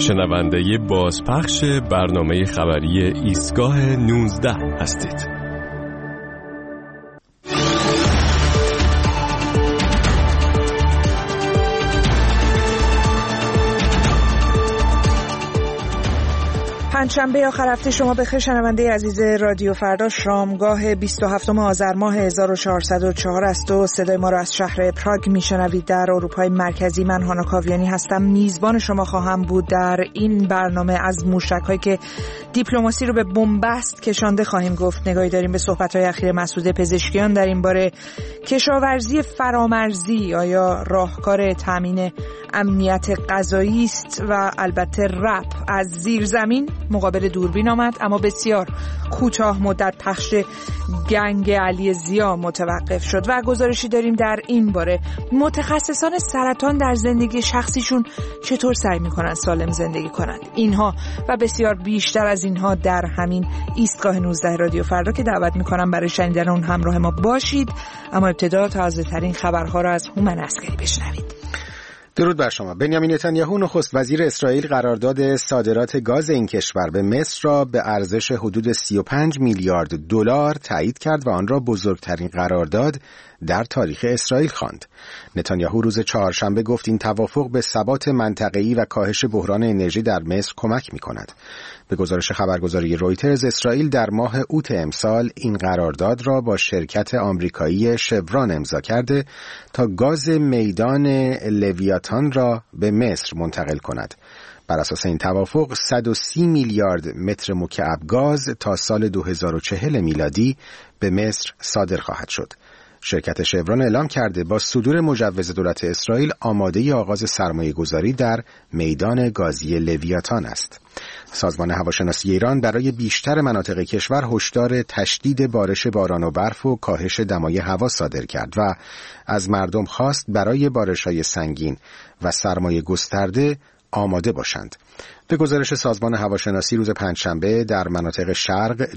شنونده بازپخش برنامه خبری ایستگاه 19 هستید. پنجشنبه آخر هفته شما بخیر شنونده عزیز رادیو فردا. شامگاه 27 آذر ماه 1404 است و صدای ما را از شهر پراگ میشنوید در اروپای مرکزی. من هانا کاویانی هستم، میزبان شما خواهم بود در این برنامه. از موشک‌هایی که دیپلماسی رو به بنبست کشانده خواهیم گفت، نگاهی داریم به صحبت‌های اخیر مسعود پزشکیان در این باره. کشاورزی فرامرزی آیا راهکار تامین امنیت غذایی است؟ و البته رپ از زیرزمین مقابل دوربین آمد، اما بسیار کوتاه مدت پخش گنگ علی ضیا متوقف شد. و گزارشی داریم در این باره. متخصصان سرطان در زندگی شخصیشون چطور سعی میکنن سالم زندگی کنند؟ اینها و بسیار بیشتر از اینها در همین ایستگاه 19 رادیو فردا که دعوت میکنم برای شنیدن اون همراه ما باشید. اما ابتدا تازه ترین خبرها را از هومن عسکری بشنوید. درود بر شما. بنیامین نتانیاهو نخست وزیر اسرائیل قرارداد صادرات گاز این کشور به مصر را به ارزش حدود 35 میلیارد دلار تایید کرد و آن را بزرگترین قرارداد در تاریخ اسرائیل خواند. نتانیاهو روز چهارشنبه گفت این توافق به ثبات منطقه‌ای و کاهش بحران انرژی در مصر کمک می‌کند. به گزارش خبرگزاری رویترز، اسرائیل در ماه اوت امسال این قرارداد را با شرکت آمریکایی شورون امضا کرده تا گاز میدان لویاتان را به مصر منتقل کند. بر اساس این توافق 130 میلیارد متر مکعب گاز تا سال 2040 میلادی به مصر صادر خواهد شد. شرکت شورون اعلام کرده با صدور مجوز دولت اسرائیل آماده آغاز سرمایه‌گذاری در میدان گازی لویاتان است. سازمان هواشناسی ایران برای بیشتر مناطق کشور هشدار تشدید بارش باران و برف و کاهش دمای هوا صادر کرد و از مردم خواست برای بارش‌های سنگین و سرمایه گسترده آماده باشند. به گزارش سازمان هواشناسی روز پنجشنبه در مناطق شرق،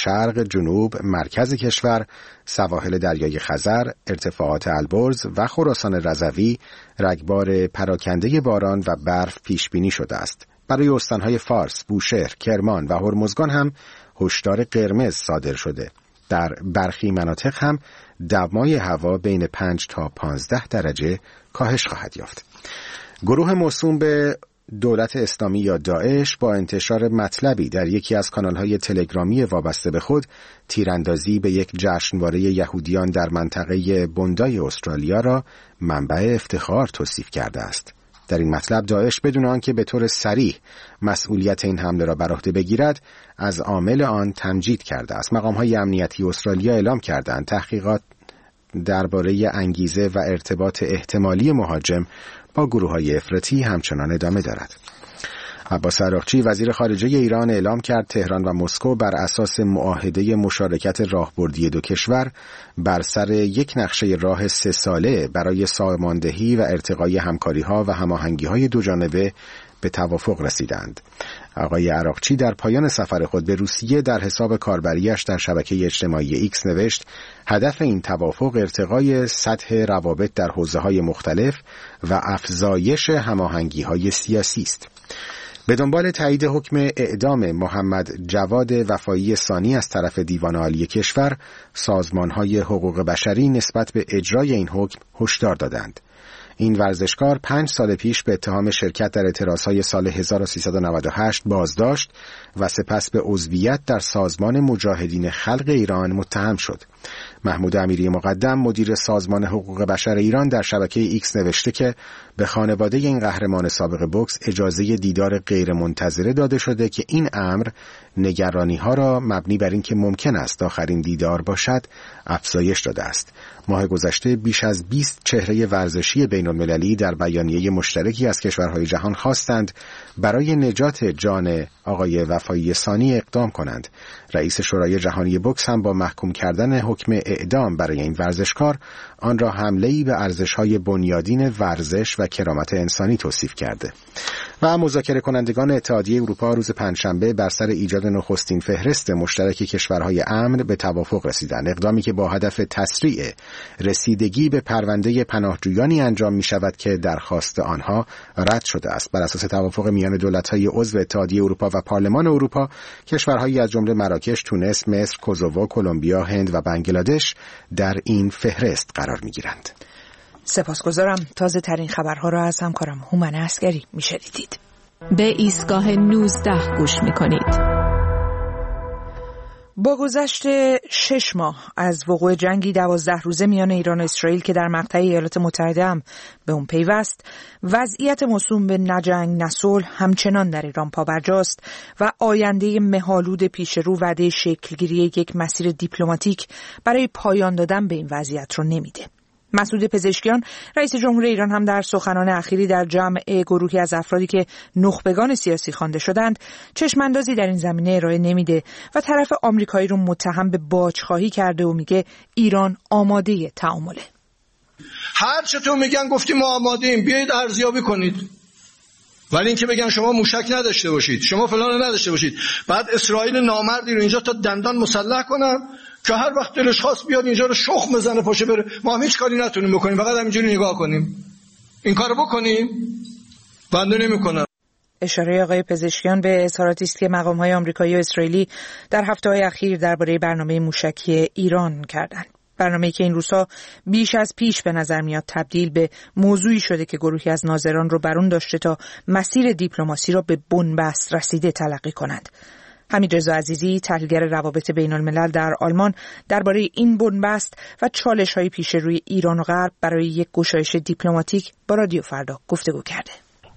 جنوب، مرکز کشور، سواحل دریای خزر، ارتفاعات البرز و خراسان رضوی رگبار پراکنده باران و برف پیش بینی شده است. برای استانهای فارس، بوشهر، کرمان و هرمزگان هم هشدار قرمز صادر شده. در برخی مناطق هم دمای هوا بین 5 تا 15 درجه کاهش خواهد یافت. گروه موسوم به دولت اسلامی یا داعش با انتشار مطلبی در یکی از کانال‌های تلگرامی وابسته به خود تیراندازی به یک جشنواره یهودیان در منطقه بوندای استرالیا را منبع افتخار توصیف کرده است. در این مطلب داعش بدون آنکه به طور صریح مسئولیت این حمله را بر عهده بگیرد از عامل آن تمجید کرده است. مقام‌های امنیتی استرالیا اعلام کردند تحقیقات درباره انگیزه و ارتباط احتمالی مهاجم با گروه‌های افراطی همچنان ادامه دارد. عباس عراقچی وزیر خارجه ایران اعلام کرد تهران و مسکو بر اساس معاهده مشارکت راهبردی دو کشور بر سر یک نقشه راه 3 ساله برای ساماندهی و ارتقای همکاری‌ها و هماهنگی‌های دوجانبه به توافق رسیدند. آقای عراقچی در پایان سفر خود به روسیه در حساب کاربریش در شبکه اجتماعی ایکس نوشت هدف این توافق ارتقای سطح روابط در حوزه‌های مختلف و افزایش هماهنگی‌های سیاسی است. به دنبال تایید حکم اعدام محمد جواد وفایی ثانی از طرف دیوان عالی کشور، سازمان‌های حقوق بشری نسبت به اجرای این حکم هشدار دادند. این ورزشکار 5 سال پیش به اتهام شرکت در اعتراضهای سال 1398 بازداشت و سپس به عضویت در سازمان مجاهدین خلق ایران متهم شد. محمود امیری مقدم مدیر سازمان حقوق بشر ایران در شبکه ایکس نوشته که به خانواده این قهرمان سابق بوکس اجازه دیدار غیرمنتظره داده شده که این امر نگرانی‌ها را مبنی بر اینکه ممکن است آخرین دیدار باشد افزایش داده است. ماه گذشته بیش از 20 چهره ورزشی بین‌المللی در بیانیه مشترکی از کشورهای جهان خواستند برای نجات جان آقای وفایی ثانی اقدام کنند. رئیس شورای جهانی بوکس هم با محکوم کردن حکم اعدام برای این ورزشکار آن را حمله‌ای به ارزش‌های بنیادین ورزش و کرامت انسانی توصیف کرده. و مذاکره کنندگان اتحادیه اروپا روز پنجشنبه بر سر ایجاد نخستین فهرست مشترک کشورهای امن به توافق رسیدند، اقدامی که با هدف تسریع رسیدگی به پرونده پناهجویانی انجام می شود که درخواست آنها رد شده است. بر اساس توافق میان دولت‌های عضو اتحادیه اروپا و پارلمان اروپا، کشورهایی از جمله مراکش، تونس، مصر، کوزوو، کلمبیا، هند و بنگلادش در این فهرست قرار می‌گیرند. سپاسگزارم. تازه ترین خبرها را از همکارم هومن عسگری میشنیدید. به ایستگاه 19 گوش میکنید. با گذشت 6 ماه از وقوع جنگی 12 روزه میان ایران و اسرائیل که در مقطع ایالات متحده هم به اون پیوست، وضعیت موسوم به نه جنگ نه صلح همچنان در ایران پابرجاست و آینده مه‌آلود پیش رو وعده شکلگیری یک مسیر دیپلماتیک برای پایان دادن به این وضعیت رو نمیده. مسعود پزشکیان رئیس جمهور ایران هم در سخنان اخیری در جمع گروهی از افرادی که نخبگان سیاسی خوانده شدند چشماندازی در این زمینه ارائه نمیده و طرف آمریکایی رو متهم به باجخواهی کرده و میگه ایران آماده تعامله. هر چطور میگن گفتیم ما آماده‌ایم، بیایید ارزیابی کنید. ولی اینکه بگن شما موشک نداشته باشید، شما فلان نداشته باشید، بعد اسرائیل نامردی رو اینجا تا دندان مسلح کنن که هر وقت دلش خواست بیاد اینجا رو شخم بزنه پاشه بره، ما هم هیچ کاری نتونیم بکنیم، فقط همینجوری نگاه کنیم. این کارو بکنیم؟ بنده نمی‌کنم. اشاره آقای پزشکیان به اظهاراتی است که مقام‌های آمریکایی و اسرائیلی در هفته‌های اخیر درباره برنامه موشکی ایران کردند. برنامه‌ای که این روزها بیش از پیش به نظر میاد تبدیل به موضوعی شده که گروهی از ناظران رو برون داشته تا مسیر دیپلماسی را به بنبست رسیده تلقی کنند. حمیدرضا عزیزی، تحلیلگر روابط بین‌الملل در آلمان، درباره این بنبست و چالش‌های پیش روی ایران و غرب برای یک گشایش دیپلماتیک با رادیو فردا گفتگو کرده.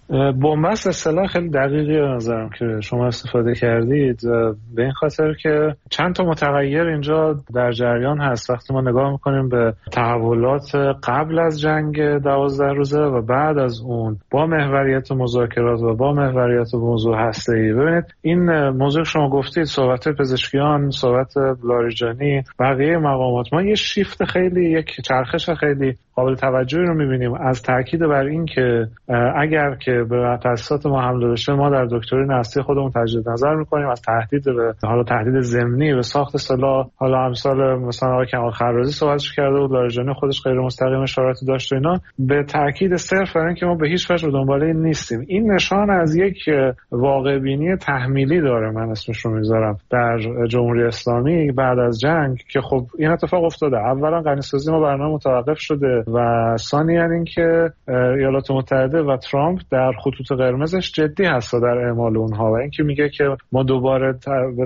بنبست اصطلاح خیلی دقیقی به نظرم که شما استفاده کردید، به این خاطر که چند تا متغیر اینجا در جریان هست. وقتی ما نگاه میکنیم به تحولات قبل از جنگ 12 روزه و بعد از اون با محوریت مذاکرات و با محوریت موضوع هسته‌ای، ببینید این موضوع شما گفتید، صحبت پزشکیان، صحبت لاریجانی، بقیه مقامات، ما یه شیفت خیلی، یک چرخش خیلی قابل توجهی رو می‌بینیم از تاکید بر این که اگر که به تأسیسات ما حمله بشه ما در دکترین اصلی خودمون تجدید نظر می‌کنیم، از تهدید به حالا تهدید ضمنی به ساخت سلاح، حالا امثال مثلا آقای کمال خرازی صحبتش کرده بود، لاریجانی خودش غیر مستقیم اشاراتی داشت و اینا، به تاکید صرف بر اینکه ما به هیچ وجه دنبال این نیستیم. این نشان از یک واقع بینی تحمیلی داره، من اسمش رو میذارم، در جمهوری اسلامی بعد از جنگ که خب این اتفاق افتاده. اولا غنی‌سازی ما برنامه متوقف شده و ثانیاً اینکه ایالات متحده و ترامپ در خطوط قرمزش جدی هست در اعمال اونها و اینکه میگه که ما دوباره به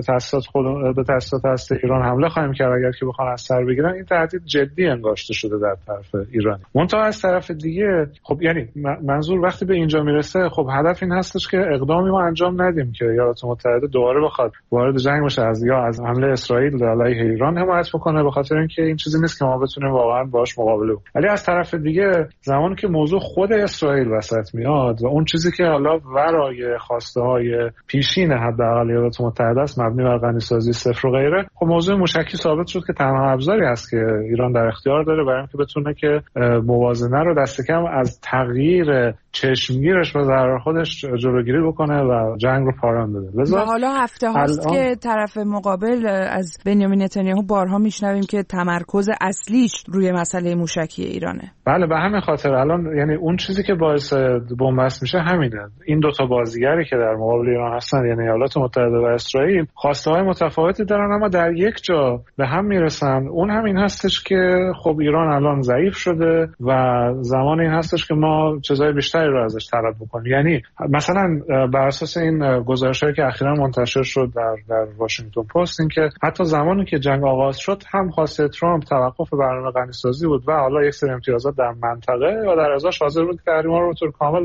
تأسیسات هسته ایران حمله خواهیم کرد اگر که بخوان از سر بگیرن. این تهدید جدی انگاشته شده در طرف ایران. منتها از طرف دیگه خب یعنی منظور وقتی به اینجا میرسه، خب هدف این هستش که اقدامی ما انجام ندیم که ایالات متحده دوباره بخواد وارد جنگ بشه از حمله اسرائیل علیه ایران حمایت بکنه، به خاطر اینکه این چیزی نیست که ما بتونیم واقعا باهاش مقابله کنیم. ولی از طرف دیگه زمانی که موضوع خود اسرائیل وسط میاد و اون چیزی که حالا ورای خواسته‌های پیشین حداقل ایالات متحده است مبنی بر غنی‌سازی صفر و غیره، خب موضوع موشکی ثابت شد که تنها ابزاری است که ایران در اختیار داره برای اینکه بتونه که موازنه رو دست کم از تغییر چشمگیرش و ضرر خودش جلوگیری بکنه و جنگ رو پایان بده. و حالا هفته هاست که طرف مقابل از بنیامین نتانیاهو بارها میشنویم که تمرکز اصلیش روی مسئله موشکی ایرانه. بله، به همین خاطر الان یعنی اون چیزی که باعث بنبست میشه همینه. این دو تا بازیگری که در مقابل ایران هستن، یعنی ایالات متحده و اسرائیل، خواسته‌های متفاوتی دارن اما در یک جا به هم میرسن. اون همین هستش که خب ایران الان ضعیف شده و زمان این هستش که ما چیزای بیشتری رو ازش طلب بکنیم. یعنی مثلا بر اساس این گزارش‌هایی که اخیراً منتشر شد در واشنگتن پست، این که حتی زمانی که جنگ آغاز شد هم خواسته ترامپ توقف برنامه غنی‌سازی بود و حالا یک سری امتیازات در منطقه و در ازاش حاضر بود که تحریم‌ها رو به طور کامل برداره.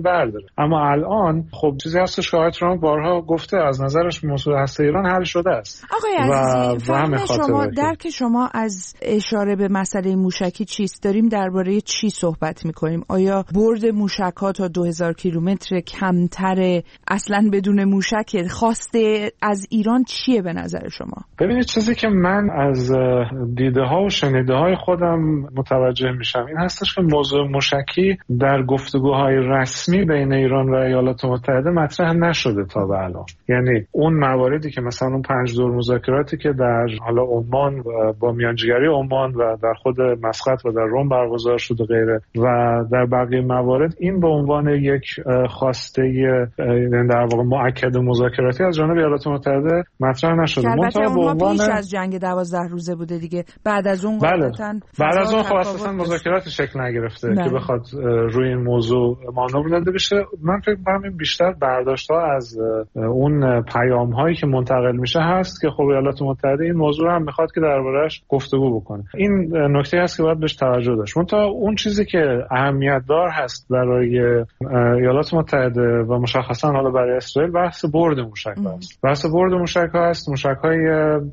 نداره. اما الان خب چیزی هستش که آقای ترامپ بارها گفته از نظرش موضوع هسته ایران حل شده است. آقای عزیزی، فهم شما، درک شما از اشاره به مسئله موشکی چیست؟ داریم درباره چی صحبت میکنیم؟ آیا برد موشک‌ها تا 2000 کیلومتر کمتر، اصلا بدون موشک؟ خواسته از ایران چیه به نظر شما؟ ببینید چیزی که من از دیده ها و شنیده های خودم متوجه میشم این هستش که موضوع موشکی در گفتگوهای رسمی بین ایران و ایالات متحده مطرح نشده تا به الان. یعنی اون مواردی که مثلا اون 5 دور مذاکراتی که در حالا عمان و با میانجیگری عمان و در خود مسقط و در روم برگزار شد و غیره و در بقیه موارد، این به عنوان یک خواسته در واقع مؤکد مذاکراتی از جانب ایالات متحده مطرح نشده. البته اونها پیش از جنگ 12 روزه بوده دیگه. بعد از اون بعد از اون خواستن مذاکرات شکل نگرفته که بخواد روی این موضوع مانور داده بشه. من فکر می‌کنم این بیشتر برداشت‌ها از اون پیام‌هایی که منتقل میشه هست که خب ایالات متحده این موضوع هم میخواد که درباره‌اش گفتگو بکنه. این نکته است که باید بهش توجه داشت. اون چیزی که اهمیت دار هست برای ایالات متحده و مشخصا حالا برای اسرائیل بحث برد موشک‌ها است. بحث برد موشک‌ها است، موشک‌هایی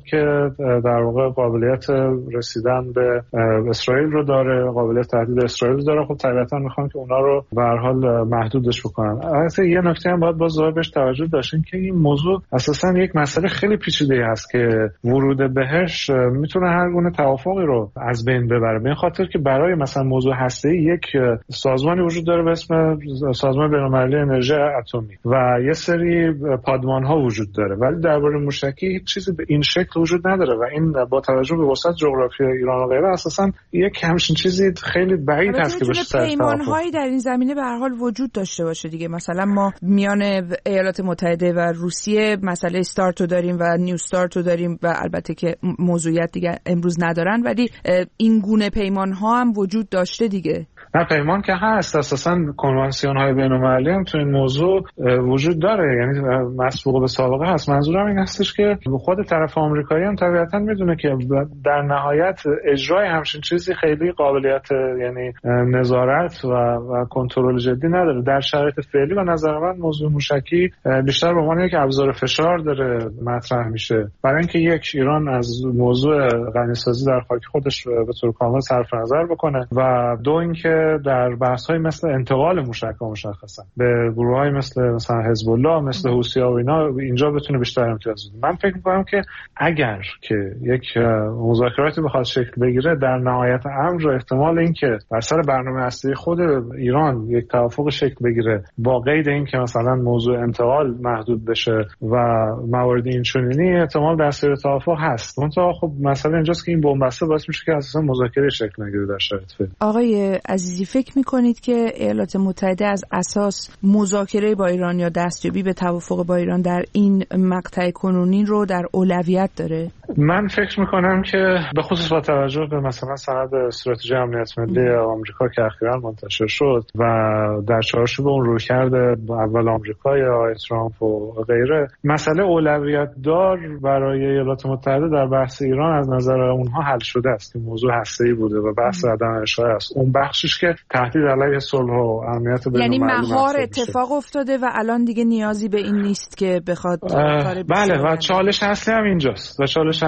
که در واقع قابلیت رسیدن به اسرائیل رو داره، قابلیت تهدید اسرائیل رو داره. خب طبیعتاً میخوان که اونا رو به هر حال محدودش بکنن. البته یه نکته هم باید بهش توجه داشتین که این موضوع اساساً یک مسئله خیلی پیچیده است که ورود بهش میتونه هر گونه توافقی رو از بین ببره. به این خاطر که برای مثلا موضوع هسته‌ای یک سازمانی وجود داره به اسم سازمان بین‌المللی انرژی اتمی و یه سری پادمان‌ها وجود داره، ولی درباره موشکی هیچ چیزی به این شکل وجود نداره و این با توجه به وسعت جغرافیایی ایران و غیره اساساً یک همچین چیزی خیلی بعید هست که بشه پیمان‌هایی در این زمینه به هر حال وجود داشته باشه دیگه. مثلا ما میان ایالات متحده و روسیه مسئله استارت رو داریم و نیو استارت رو داریم و البته که موضوعیت دیگه امروز ندارن، ولی این گونه پیمان‌ها هم وجود داشته دیگه. نه پیمان که هست، اساساً کنوانسیون‌های بین‌المللی هم تو این موضوع وجود داره، یعنی مسبوق به سابقه هست. منظورم این هستش که خود طرف آمریکایی هم طبیعتاً میدونه که در نهایت اجرای همچین چیزی خیلی قابلیت یعنی نظارت و کنترل جدی نداره. در شرایط فعلی و نظر من موضوع موشکی بیشتر به عنوان یک ابزار فشار داره مطرح میشه، برای اینکه یک ایران از موضوع غنیسازی در خاک خودش به طور کامل صرف نظر بکنه و دو اینکه در بحث‌های مثل انتقال موشک‌ها مشخصا به گروه‌های مثلا حزب الله، مثل حوثی‌ها و اینا اینجا بتونه بیشتر امتیاز بده. من فکر می‌کنم که اگر که یک مذاکراتی بخواد شکل بگیره، در نهایت امر احتمال اینکه بر سر برنامه اصلی خود ایران یک توافق شکل بگیره با قید اینکه مثلا موضوع انتقال محدود بشه و موارد اینچنینی، احتمال دستور توافق هست. منتها خب مسئله اینجاست که این بنبسته باعث میشه که اساسا مذاکره شکل نگیره در شرایط فعلی. آقای عزیزی، فکر میکنید که ایالات متحده از اساس مذاکره با ایران یا دستیابی به توافق با ایران در این مقطع کنونی رو در اولویت داره؟ من فکر میکنم که به خصوص با توجه به مثلا سند استراتژی امنیت ملی آمریکا که اخیراً منتشر شد و در چارچوب اون رویکرد اول آمریکا یا آقای ترامپ و غیره، مسئله اولویت دار برای ایالات متحده در بحث ایران از نظر اونها حل شده است که موضوع هسته‌ای بوده و بحث عدم اشاره است. اون بخشش که تهدید علیه صلح و امنیت بین‌المللی، یعنی مهار اتفاق افتاده و الان دیگه نیازی به این نیست که بخواد بله، و چالش اصلی هم اینجاست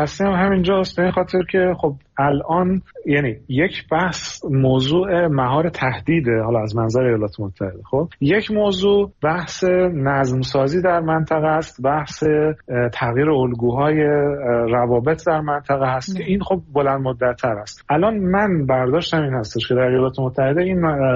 به این خاطر که خب الان یعنی یک بحث موضوع مهار تهدیده، حالا از منظر ایالات متحده. خب یک موضوع بحث نظم سازی در منطقه است، بحث تغییر الگوهای روابط در منطقه هست که این خب بلند مدت‌تر است. الان من برداشتم این هستش که در ایالات متحده این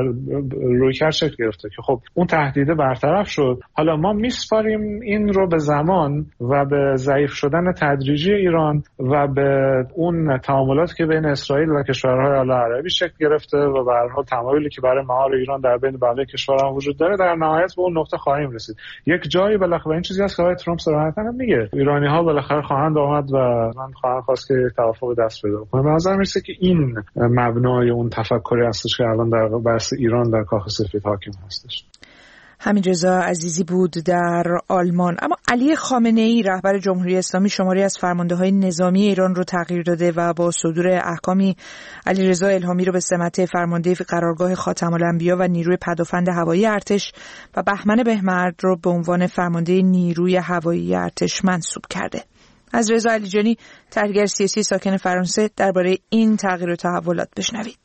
رویکرد شکل گرفته که خب اون تهدیده برطرف شد، حالا ما میسپاریم این رو به زمان و به ضعیف شدن تدریجی ایران و به اون تعاملات که بین اسرائیل و کشورهای عربی شکل گرفته و به هر حال تمایلی که برای مهار ایران در بین بقیه کشورها وجود داره، در نهایت به اون نقطه خواهیم رسید. یک جایی بالاخره این چیزی هست که آقای ترامپ صراحتاً میگه ایرانی‌ها بالاخره خواهند آمد و من خواهم خواست که توافق دست پیدا کنه. به نظر میرسه که این مبنای اون تفکری هستش که الان در بحث ایران در کاخ سفید حاکم هستش. حمیدرضا عزیزی بود در آلمان. اما علی خامنه‌ای رهبر جمهوری اسلامی شماری از فرمانده‌های نظامی ایران رو تغییر داده و با صدور احکامی علیرضا الهامی رو به سمت فرمانده قرارگاه خاتم الانبیا و نیروی پدافند هوایی ارتش و بهمن بهمرد رو به عنوان فرمانده نیروی هوایی ارتش منصوب کرده. از رضا علیجانی تحلیلگر سیاسی ساکن فرانسه درباره این تغییر و تحولات بشنوید.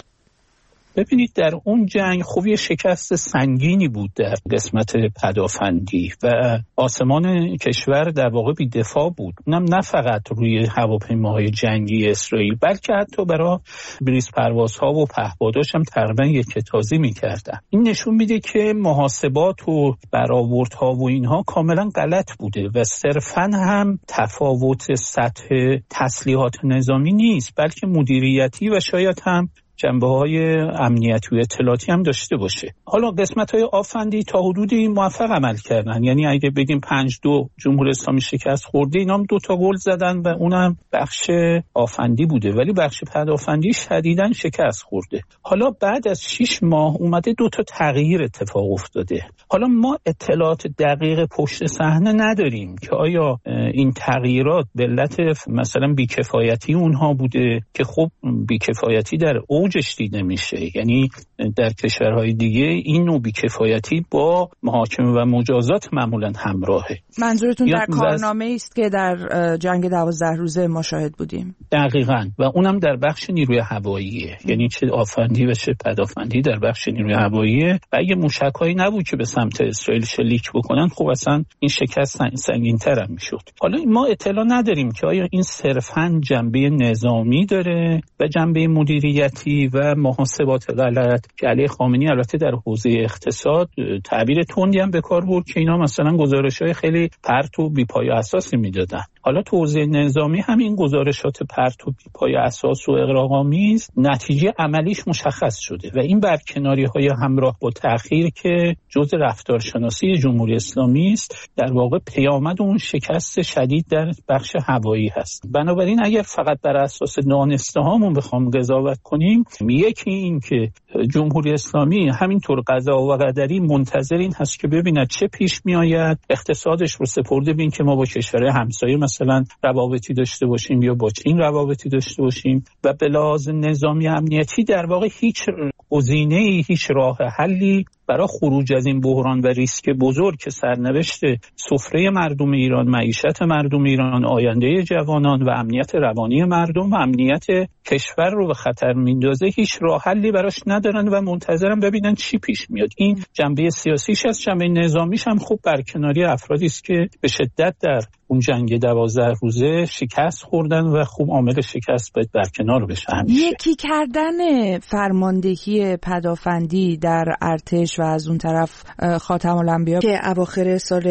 ببینید در اون جنگ خب یه شکست سنگینی بود در قسمت پدافندی و آسمان کشور در واقع بی دفاع بود. اونم نه فقط روی هواپیماهای جنگی اسرائیل بلکه حتی برای بریز پروازها و پهپاداش هم تقریبا یکتازی می‌کردن. این نشون میده که محاسبات و برآوردها و اینها کاملا غلط بوده و صرفاً هم تفاوت سطح تسلیحات نظامی نیست بلکه مدیریتی و شاید هم جنبه‌های امنیتی و اطلاعاتی هم داشته باشه. حالا قسمت‌های آفندی تا حدودی موفق عمل کردن، یعنی اگه بگیم 5-2 جمهوری اسلامی شکست خورده، اینا هم 2 تا گل زدن و اونم بخش آفندی بوده، ولی بخش پدافندی شدیداً شکست خورده. حالا بعد از 6 ماه اومده 2 تا تغییر اتفاق افتاده. حالا ما اطلاعات دقیق پشت صحنه نداریم که آیا این تغییرات به علت مثلا بیکفایتی اونها بوده که خب بیکفایتی در اوجش دیده میشه، یعنی در کشورهای دیگه این نوع بیکفایتی با محاکمه و مجازات معمولا همراهه. منظورتون در کارنامه است که در جنگ 12 روزه ما شاهد بودیم؟ دقیقاً، و اونم در بخش نیروی هواییه، یعنی چه آفندی و چه پدافندی در بخش نیروی هواییه و اگه موشک‌هایی نبود که به سمت اسرائیل شلیک بکنن خب اصلا این شکست سنگین‌تر هم میشد. حالا ما اطلاع نداریم که آیا این صرفاً جنبه نظامی داره و جنبه مدیریتی و محاسبات غلط که علی خامنه‌ای البته در حوزه اقتصاد تعبیر تندی هم به کار برد که اینا مثلا گزارش‌های خیلی پرت و بی‌پای و اساسی میدادن. حالا تو حوزه نظامی همین گزارشات پرت و بی‌پای اساس و اغراق‌آمیز نتیجه عملیش مشخص شده و این برکناری‌های همراه با تأخیر که جزء رفتارشناسی جمهوری اسلامی است در واقع پیامد اون شکست شدید در بخش هوایی هست. بنابراین اگر فقط بر اساس دانسته‌هامون بخوام قضاوت کنیم، یکی این که جمهوری اسلامی همینطور قضا و قدری منتظر این هست که ببیند چه پیش میآید، اقتصادش رو سپرده ببین که ما با کشور همسایه مثلا روابطی داشته باشیم یا با چین روابطی داشته باشیم و به لحاظ نظامی امنیتی در واقع هیچ گزینه‌ای، هیچ راه حلی برای خروج از این بحران و ریسک بزرگ که سرنوشت سفره مردم ایران، معیشت مردم ایران، آینده جوانان و امنیت روانی مردم و امنیت کشور رو به خطر میندازه، هیچ راه حلی براش ندارن و منتظرن ببینن چی پیش میاد. این جنبه سیاسیش است. جنبه نظامیش هم خوب برکناری افرادی است که به شدت در اون جنگ 12 روزه شکست خوردن و خوب عامل شکست باید برکنار بشه. یکی کردن فرماندهی پدافندی در ارتش و از اون طرف خاتم الانبیا که اواخر سال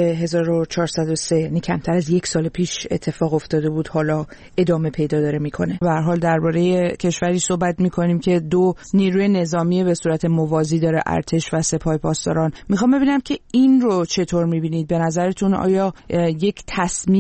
1403 یعنی کمتر از 1 سال پیش اتفاق افتاده بود، حالا ادامه پیدا داره میکنه. به هر حال درباره کشوری صحبت میکنیم که 2 نیروی نظامی به صورت موازی داره، ارتش و سپاه پاسداران. میخوام ببینم که این رو چطور میبینید؟ به نظرتون آیا یک تصمیم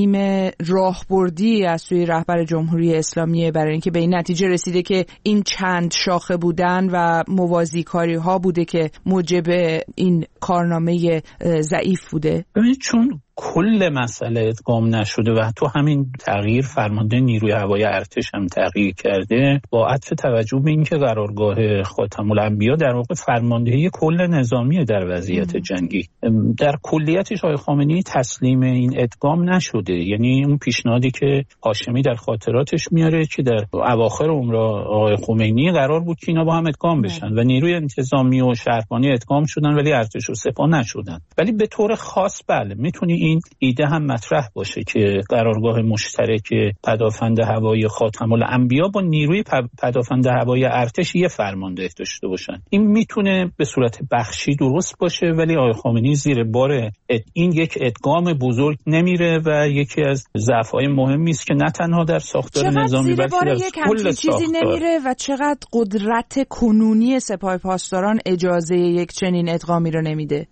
راهبردی از سوی رهبر جمهوری اسلامی برای اینکه به این نتیجه رسیده که این چند شاخه بودن و موازی کاری ها بوده که موجب این کارنامه ضعیف بوده؟ ببینید چون کل مسئله ادغام نشده و تو همین تغییر فرمانده نیروی هوایی ارتش هم تغییر کرده، با عطف توجه به اینکه قرارگاه خاتم الانبیا در واقع فرماندهی کل نظامی در وضعیت جنگی، در کلیتش آقای خامنه‌ای تسلیم این ادغام نشده. یعنی اون پیشنهادی که هاشمی در خاطراتش میاره که در اواخر عمر آقای خمینی قرار بود که اینا با هم ادغام بشن و نیروی انتظامی و شهربانی ادغام شدن ولی ارتش و سپاه نشدن. ولی به طور خاص بله میتونی این ایده هم مطرح باشه که قرارگاه مشترک پدافند هوایی خاتم الانبیا با نیروی پدافند هوایی ارتش یه فرمانده داشته باشن. این میتونه به صورت بخشی درست باشه ولی آقای خامنه‌ای زیر بار این یک ادغام بزرگ نمیره و یکی از ضعف‌های مهمی است که نه تنها در ساختار نظامی بلکه در کل چیزی نمیره و چقدر قدرت کنونی سپاه پاسداران اجازه یک چنین ادغامی رو نمیده.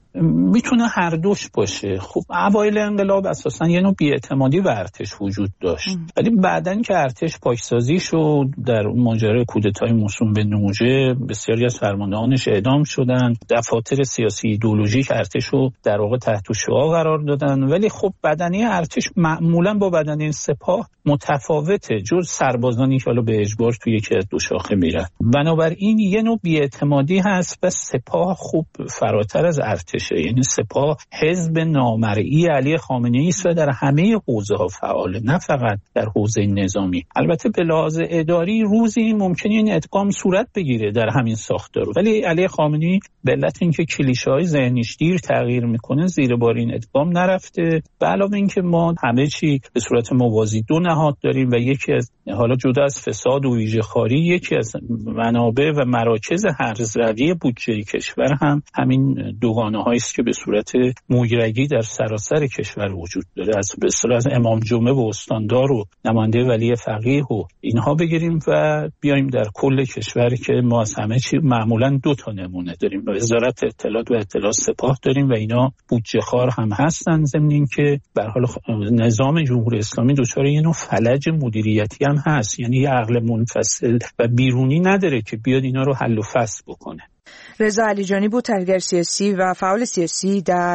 میتونه هر دوش باشه. خب اوایل انقلاب اساسا یه نوع بی‌اعتمادی به ارتش وجود داشت، ولی بعدن که ارتش پاکسازی شد، در ماجرای کودتای موسوم به نوجه بسیاری از فرماندهانش اعدام شدن، دفاتر سیاسی ایدئولوژیک ارتش رو در واقع تحت شعاع قرار دادن، ولی خب بدنه ارتش معمولا با بدنه سپاه متفاوته، جز سربازانی که حالا به اجبار توی یکی از دو شاخه میرن. بنابراین یه نوع بی‌اعتمادی هست و سپاه خوب فراتر از ارتشه، یعنی سپاه حزب نامرئی علی خامنه‌ای است و در همه حوزه‌ها فعاله، نه فقط در حوزه نظامی. البته به لحاظ اداری روزی ممکنه این ادغام صورت بگیره در همین ساختار، ولی علی خامنه‌ای به علت اینکه کلیشه‌های ذهنیش دیر تغییر میکنه زیر بار این ادغام نرفته. به علاوه اینکه ما همه چی به صورت موازی دو نهاد داریم و یکی از، حالا جدا از فساد و ویژه‌خواری، یکی از منابع و مراکز هرزروی بودجه کشور هم همین دوگانه‌هایی است که به صورت مویرگی در سراسر کشور وجود داره، از به اصطلاح از امام جمعه و استاندار و نماینده ولی فقیه و اینها بگیریم و بیایم در کل کشور که ما از همه چی معمولاً دو تا نمونه داریم، وزارت اطلاعات و اطلاعات سپاه داریم و اینا بودجه خوار هم هستن، ضمن اینکه به هر حال نظام جمهوری اسلامی دچار یه نوع فلج مدیریتی هم هست، یعنی یه عقل منفصل و بیرونی نداره که بیاد اینا رو حل و فصل بکنه. رضا علیجانی بود، تحلیلگر سیاسی و فعال سیاسی در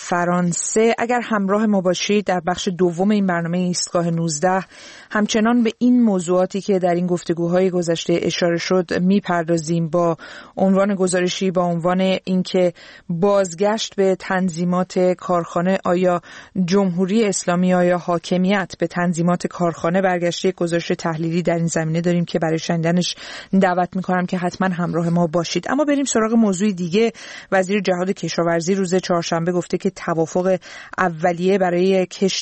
فرانسه. اگر همراه ما باشید در بخش دوم این برنامه ایستگاه 19 همچنان به این موضوعاتی که در این گفتگوهای گذشته اشاره شد میپردازیم، با عنوان گزارشی با عنوان اینکه بازگشت به تنظیمات کارخانه، آیا جمهوری اسلامی، آیا حاکمیت به تنظیمات کارخانه برگشته، گزارش تحلیلی در این زمینه داریم که برای شنیدنش دعوت میکنم که حتما همراه ما باشید. اما بریم سراغ موضوع دیگه. وزیر جهاد کشاورزی روز چهارشنبه گفته که توافق اولیه برای کشت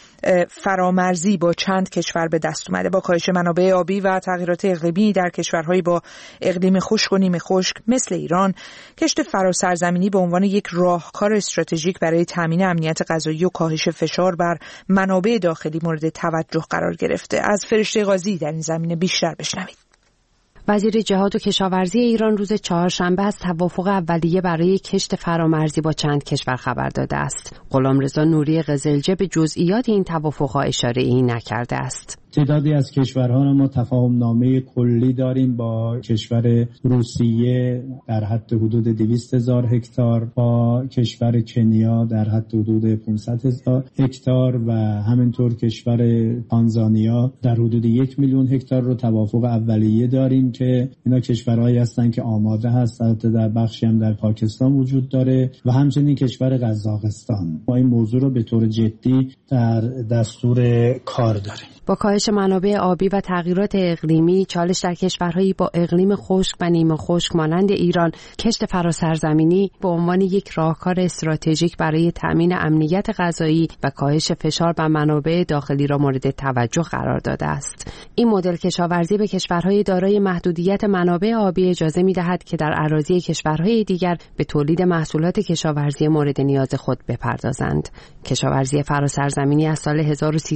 فرامرزی با چند کشور به دست اومده. با کاهش منابع آبی و تغییرات اقلیمی در کشورهایی با اقلیم خشک و نیمه خشک مثل ایران، کشت فراسرزمینی به عنوان یک راهکار استراتژیک برای تامین امنیت غذایی و کاهش فشار بر منابع داخلی مورد توجه قرار گرفته. از فرشته قاضی در این زمینه بیشتر بشنوید. وزیر جهاد و کشاورزی ایران روز چهارشنبه از توافق اولیه برای کشت فرامرزی با چند کشور خبر داده است. غلامرضا نوری قزلجه به جزئیات این توافق‌ها اشاره‌ای نکرده است. تعدادی از کشورها را ما تفاهم نامه کلی داریم. با کشور روسیه در حد حدود 200,000 هکتار، با کشور کنیا در حد حدود 500,000 هکتار و همینطور کشور تانزانیا در حدود 1,000,000 هکتار رو توافق اولیه داریم که اینا کشورهایی هستن که آماده هستند. در بخشی هم در پاکستان وجود داره و همچنین کشور قزاقستان. ما این موضوع رو به طور جدی در دستور کار داریم. با کاهش منابع آبی و تغییرات اقلیمی، چالش در کشورهایی با اقلیم خشک و نیمه خشک مانند ایران، کشت فراسرزمینی به عنوان یک راهکار استراتژیک برای تأمین امنیت غذایی و کاهش فشار بر منابع داخلی را مورد توجه قرار داده است. این مدل کشاورزی به کشورهای دارای محدودیت منابع آبی اجازه می‌دهد که در اراضی کشورهای دیگر به تولید محصولات کشاورزی مورد نیاز خود بپردازند. کشاورزی فراسرزمینی از سال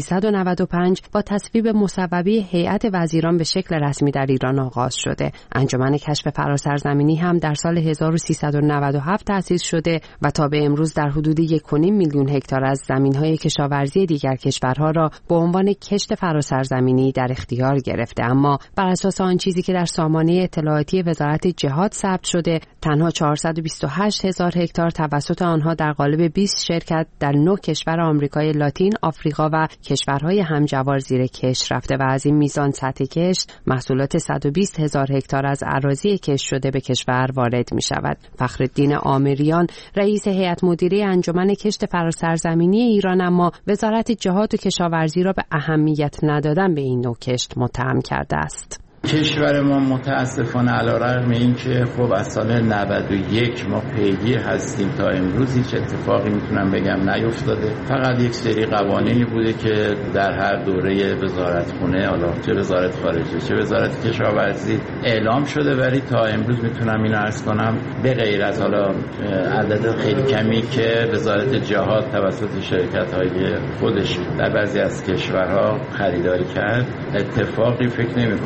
1395 با تصویب مصوبه هیئت وزیران به شکل رسمی در ایران آغاز شده. انجمن کشف فراسرزمینی هم در سال 1397 تأسیس شده و تا به امروز در حدود 1.5 میلیون هکتار از زمین‌های کشاورزی دیگر کشورها را به عنوان کشت فراسرزمینی در اختیار گرفته. اما بر اساس آن چیزی که در سامانه اطلاعاتی وزارت جهاد ثبت شده، تنها 428,000 هکتار توسط آنها در قالب 20 شرکت در 9 کشور آمریکای لاتین، آفریقا و کشورهای همجوار زیر کشت رفته و از این میزان سطح کشت محصولات 120,000 هکتار از اراضی کشت شده به کشور وارد می شود. فخرالدین آمریان، رئیس هیئت مدیره انجمن کشت فراسرزمینی ایران، اما وزارت جهاد و کشاورزی را به اهمیت ندادن به این نوع کشت متهم کرده است. کشور ما متاسفانه علیرغم این که خب از سال 91 ما پیگیر هستیم تا امروز هیچ اتفاقی میتونم بگم نیفتاده. فقط یک سری قوانینی بوده که در هر دوره وزارتخونه، حالا چه وزارت خارجه چه وزارت کشاورزی، اعلام شده، ولی تا امروز میتونم اینو عرض کنم به غیر از حالا عدد خیلی کمی که وزارت جهاد توسط شرکت‌های خودش در بعضی از کشورها خریداری کرد، اتفاقی فکر نمی‌کنم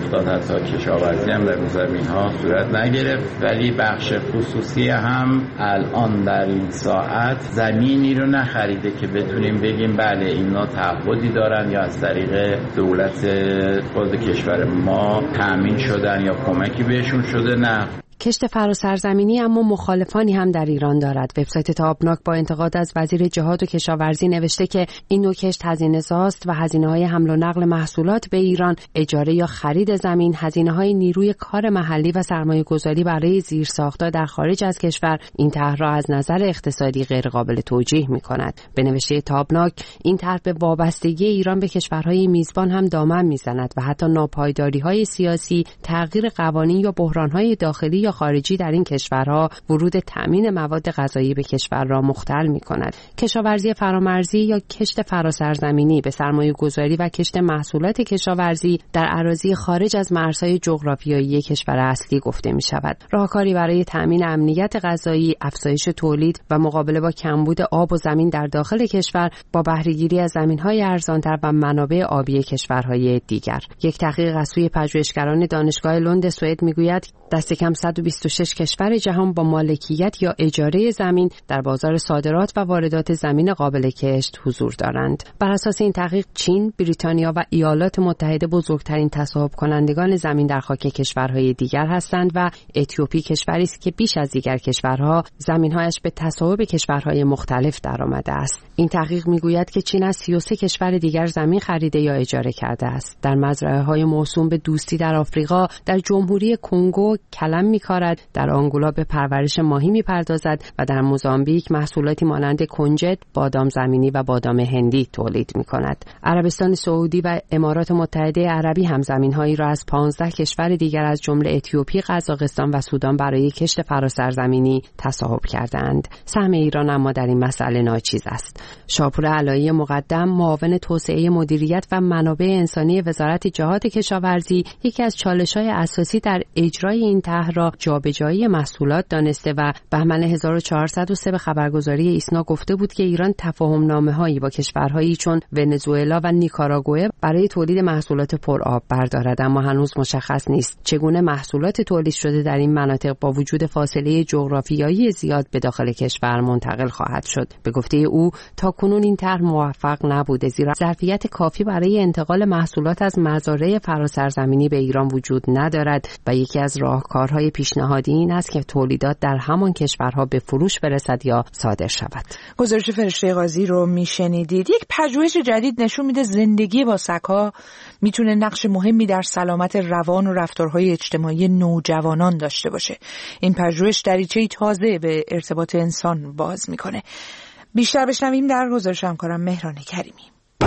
نیفتاد، حتی کشاورزی هم در زمین‌ها صورت نگرفت. ولی بخش خصوصی هم الان در این ساعت زمینی رو نخریده که بتونیم بگیم بله اینا تعهدی دارن یا از طریق دولت خود کشور ما تامین شدن یا کمکی بهشون شده. نه. کشت فراسرزمینی اما مخالفانی هم در ایران دارد. وبسایت تابناک با انتقاد از وزیر جهاد و کشاورزی نوشته که این نوع کشت هزینه‌ساز و هزینه‌های حمل و نقل محصولات به ایران، اجاره یا خرید زمین، هزینه‌های نیروی کار محلی و سرمایه‌گذاری برای زیرساخت‌ها در خارج از کشور این طرح را از نظر اقتصادی غیرقابل توجیه می‌کند. به نوشته تابناک این طرح به وابستگی ایران به کشورهای میزبان هم دامن می‌زند و حتی ناپایداری‌های سیاسی، تغییر قوانین یا بحران‌های داخلی یا خارجی در این کشورها ورود تامین مواد غذایی به کشور را مختل می‌کند. کشاورزی فرامرزی یا کشت فراسرزمینی به سرمایه‌گذاری و کشت محصولات کشاورزی در اراضی خارج از مرزهای جغرافیایی کشور اصلی گفته می‌شود. راهکاری برای تامین امنیت غذایی، افزایش تولید و مقابله با کمبود آب و زمین در داخل کشور با بهره‌گیری از زمین‌های ارزان‌تر و منابع آبی کشورهای دیگر. یک تحقیق از سوی پژوهشگران دانشگاه لند سوئد می‌گوید دست کم 126 کشور جهان با مالکیت یا اجاره زمین در بازار صادرات و واردات زمین قابل کشت حضور دارند. بر اساس این تحقیق چین، بریتانیا و ایالات متحده بزرگترین تصاحب کنندگان زمین در خاک کشورهای دیگر هستند و اتیوپی کشوری است که بیش از دیگر کشورها زمین‌هایش به تصاحب کشورهای مختلف درآمده است. این تحقیق می‌گوید که چین از 33 کشور دیگر زمین خریده یا اجاره کرده است. در مزرعه‌های موسوم به دوستی در آفریقا، در جمهوری کنگو کلم می‌کارد، در آنگولا به پرورش ماهی می‌پردازد و در موزامبیک محصولاتی مانند کنجد، بادام زمینی و بادام هندی تولید می‌کند. عربستان سعودی و امارات متحده عربی هم زمین‌هایی را از 15 کشور دیگر از جمله اتیوپی، قزاقستان و سودان برای کشت فراسرزمینی تصاحب کردند. سهم ایران اما در این مسئله ناچیز است. شاپور علایی مقدم، معاون توسعه مدیریت و منابع انسانی وزارت جهاد کشاورزی، یکی از چالش‌های اساسی در اجرای این طرح را جابجایی محصولات دانسته و بهمن 1403 به خبرگزاری ایسنا گفته بود که ایران تفاهم‌نامه‌هایی با کشورهایی چون ونزوئلا و نیکاراگوئه برای تولید محصولات پرآب بردارد، اما هنوز مشخص نیست چگونه محصولات تولید شده در این مناطق با وجود فاصله جغرافیایی زیاد به داخل کشور منتقل خواهد شد. به گفته او تاکنون این طرح موفق نبوده، زیرا ظرفیت کافی برای انتقال محصولات از مزارع فراسرزمینی به ایران وجود ندارد و یکی از راهکارهای پیشنهادی این است که تولیدات در همان کشورها به فروش برسد یا صادر شود. گزارش فرشته قاضی رو میشنیدید. یک پژوهش جدید نشون میده زندگی با سگ‌ها میتونه نقش مهمی در سلامت روان و رفتارهای اجتماعی نوجوانان داشته باشه. این پژوهش دریچه‌ای تازه به ارتباط انسان باز میکنه. بیشتر بشنویم در گزارش همکارم مهران کریمی.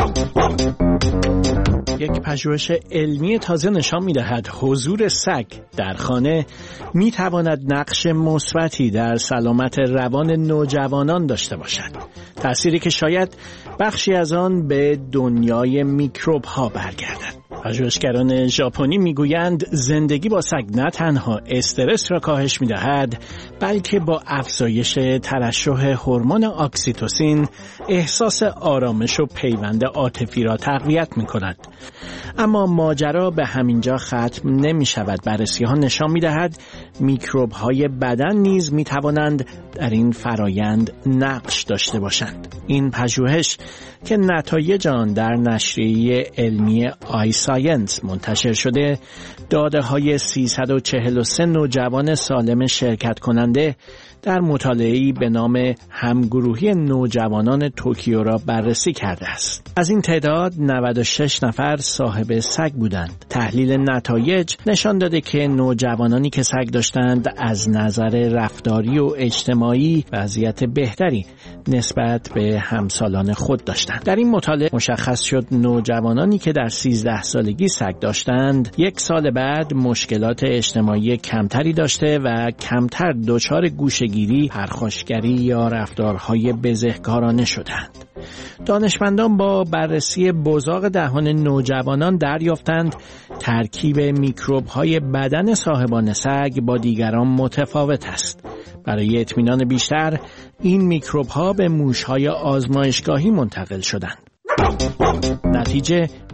یک پژوهش علمی تازه نشان می‌دهد حضور سگ در خانه می‌تواند نقش مثبتی در سلامت روان نوجوانان داشته باشد. تأثیری که شاید بخشی از آن به دنیای میکروب‌ها برگردد. پژوهشگران ژاپنی میگویند زندگی با سگ نه تنها استرس را کاهش می‌دهد، بلکه با افزایش ترشح هورمون اکسیتوسین احساس آرامش و پیوند عاطفی را تقویت می‌کند. اما ماجرا به همینجا ختم نمی‌شود. بررسی‌ها نشان می‌دهد میکروب‌های بدن نیز می‌توانند در این فرایند نقش داشته باشند. این پژوهش که نتایج آن در نشریه علمی آی ساینس منتشر شده، داده‌های 343 نوجوان سالم شرکت کننده در مطالعه‌ای به نام همگروهی نوجوانان توکیو را بررسی کرده است. از این تعداد 96 نفر صاحب سگ بودند. تحلیل نتایج نشان داده که نوجوانانی که سگ داشتند از نظر رفتاری و اجتماعی وضعیت بهتری نسبت به همسالان خود داشتند. در این مطالعه مشخص شد نوجوانانی که در 13 سالگی سگ داشتند، یک سال بعد مشکلات اجتماعی کمتری داشته و کمتر دچار گوشه‌گیری، پرخاشگری یا رفتارهای بزهکارانه شدند. دانشمندان با بررسی بزاق دهان نوجوانان دریافتند ترکیب میکروب‌های بدن صاحبان سگ با دیگران متفاوت است. برای اطمینان بیشتر این میکروب‌ها به موش‌های آزمایشگاهی منتقل شدند. نتیجه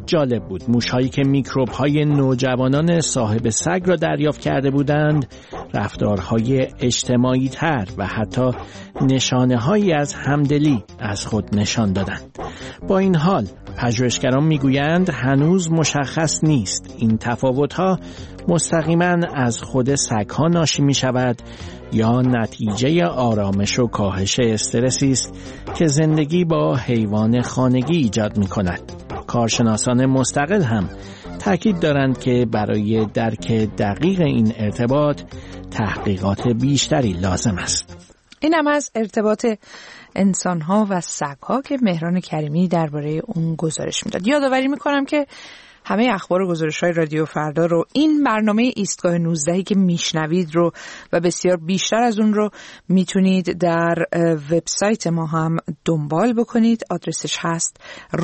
جالب بود. موش‌هایی که میکروب‌های نوجوانان صاحب سگ را دریافت کرده بودند، رفتارهای اجتماعی تر و حتی نشانه‌هایی از همدلی از خود نشان دادند. با این حال پژوهشگران میگویند هنوز مشخص نیست این تفاوت‌ها مستقیما از خود سگ‌ها ناشی می‌شود یا نتیجه آرامش و کاهش استرسی است که زندگی با حیوان خانگی ایجاد می‌کند. کارشناسان مستقل هم تاکید دارند که برای درک دقیق این ارتباط تحقیقات بیشتری لازم است. این هم از ارتباط انسان‌ها و سگ‌ها که مهران کریمی درباره اون گزارش میداد. یادآوری می‌کنم که همه اخبار و گزارش‌های رادیو فردا رو، این برنامه ایستگاه 19 که میشنوید رو و بسیار بیشتر از اون رو میتونید در وبسایت ما هم دنبال بکنید. آدرسش هست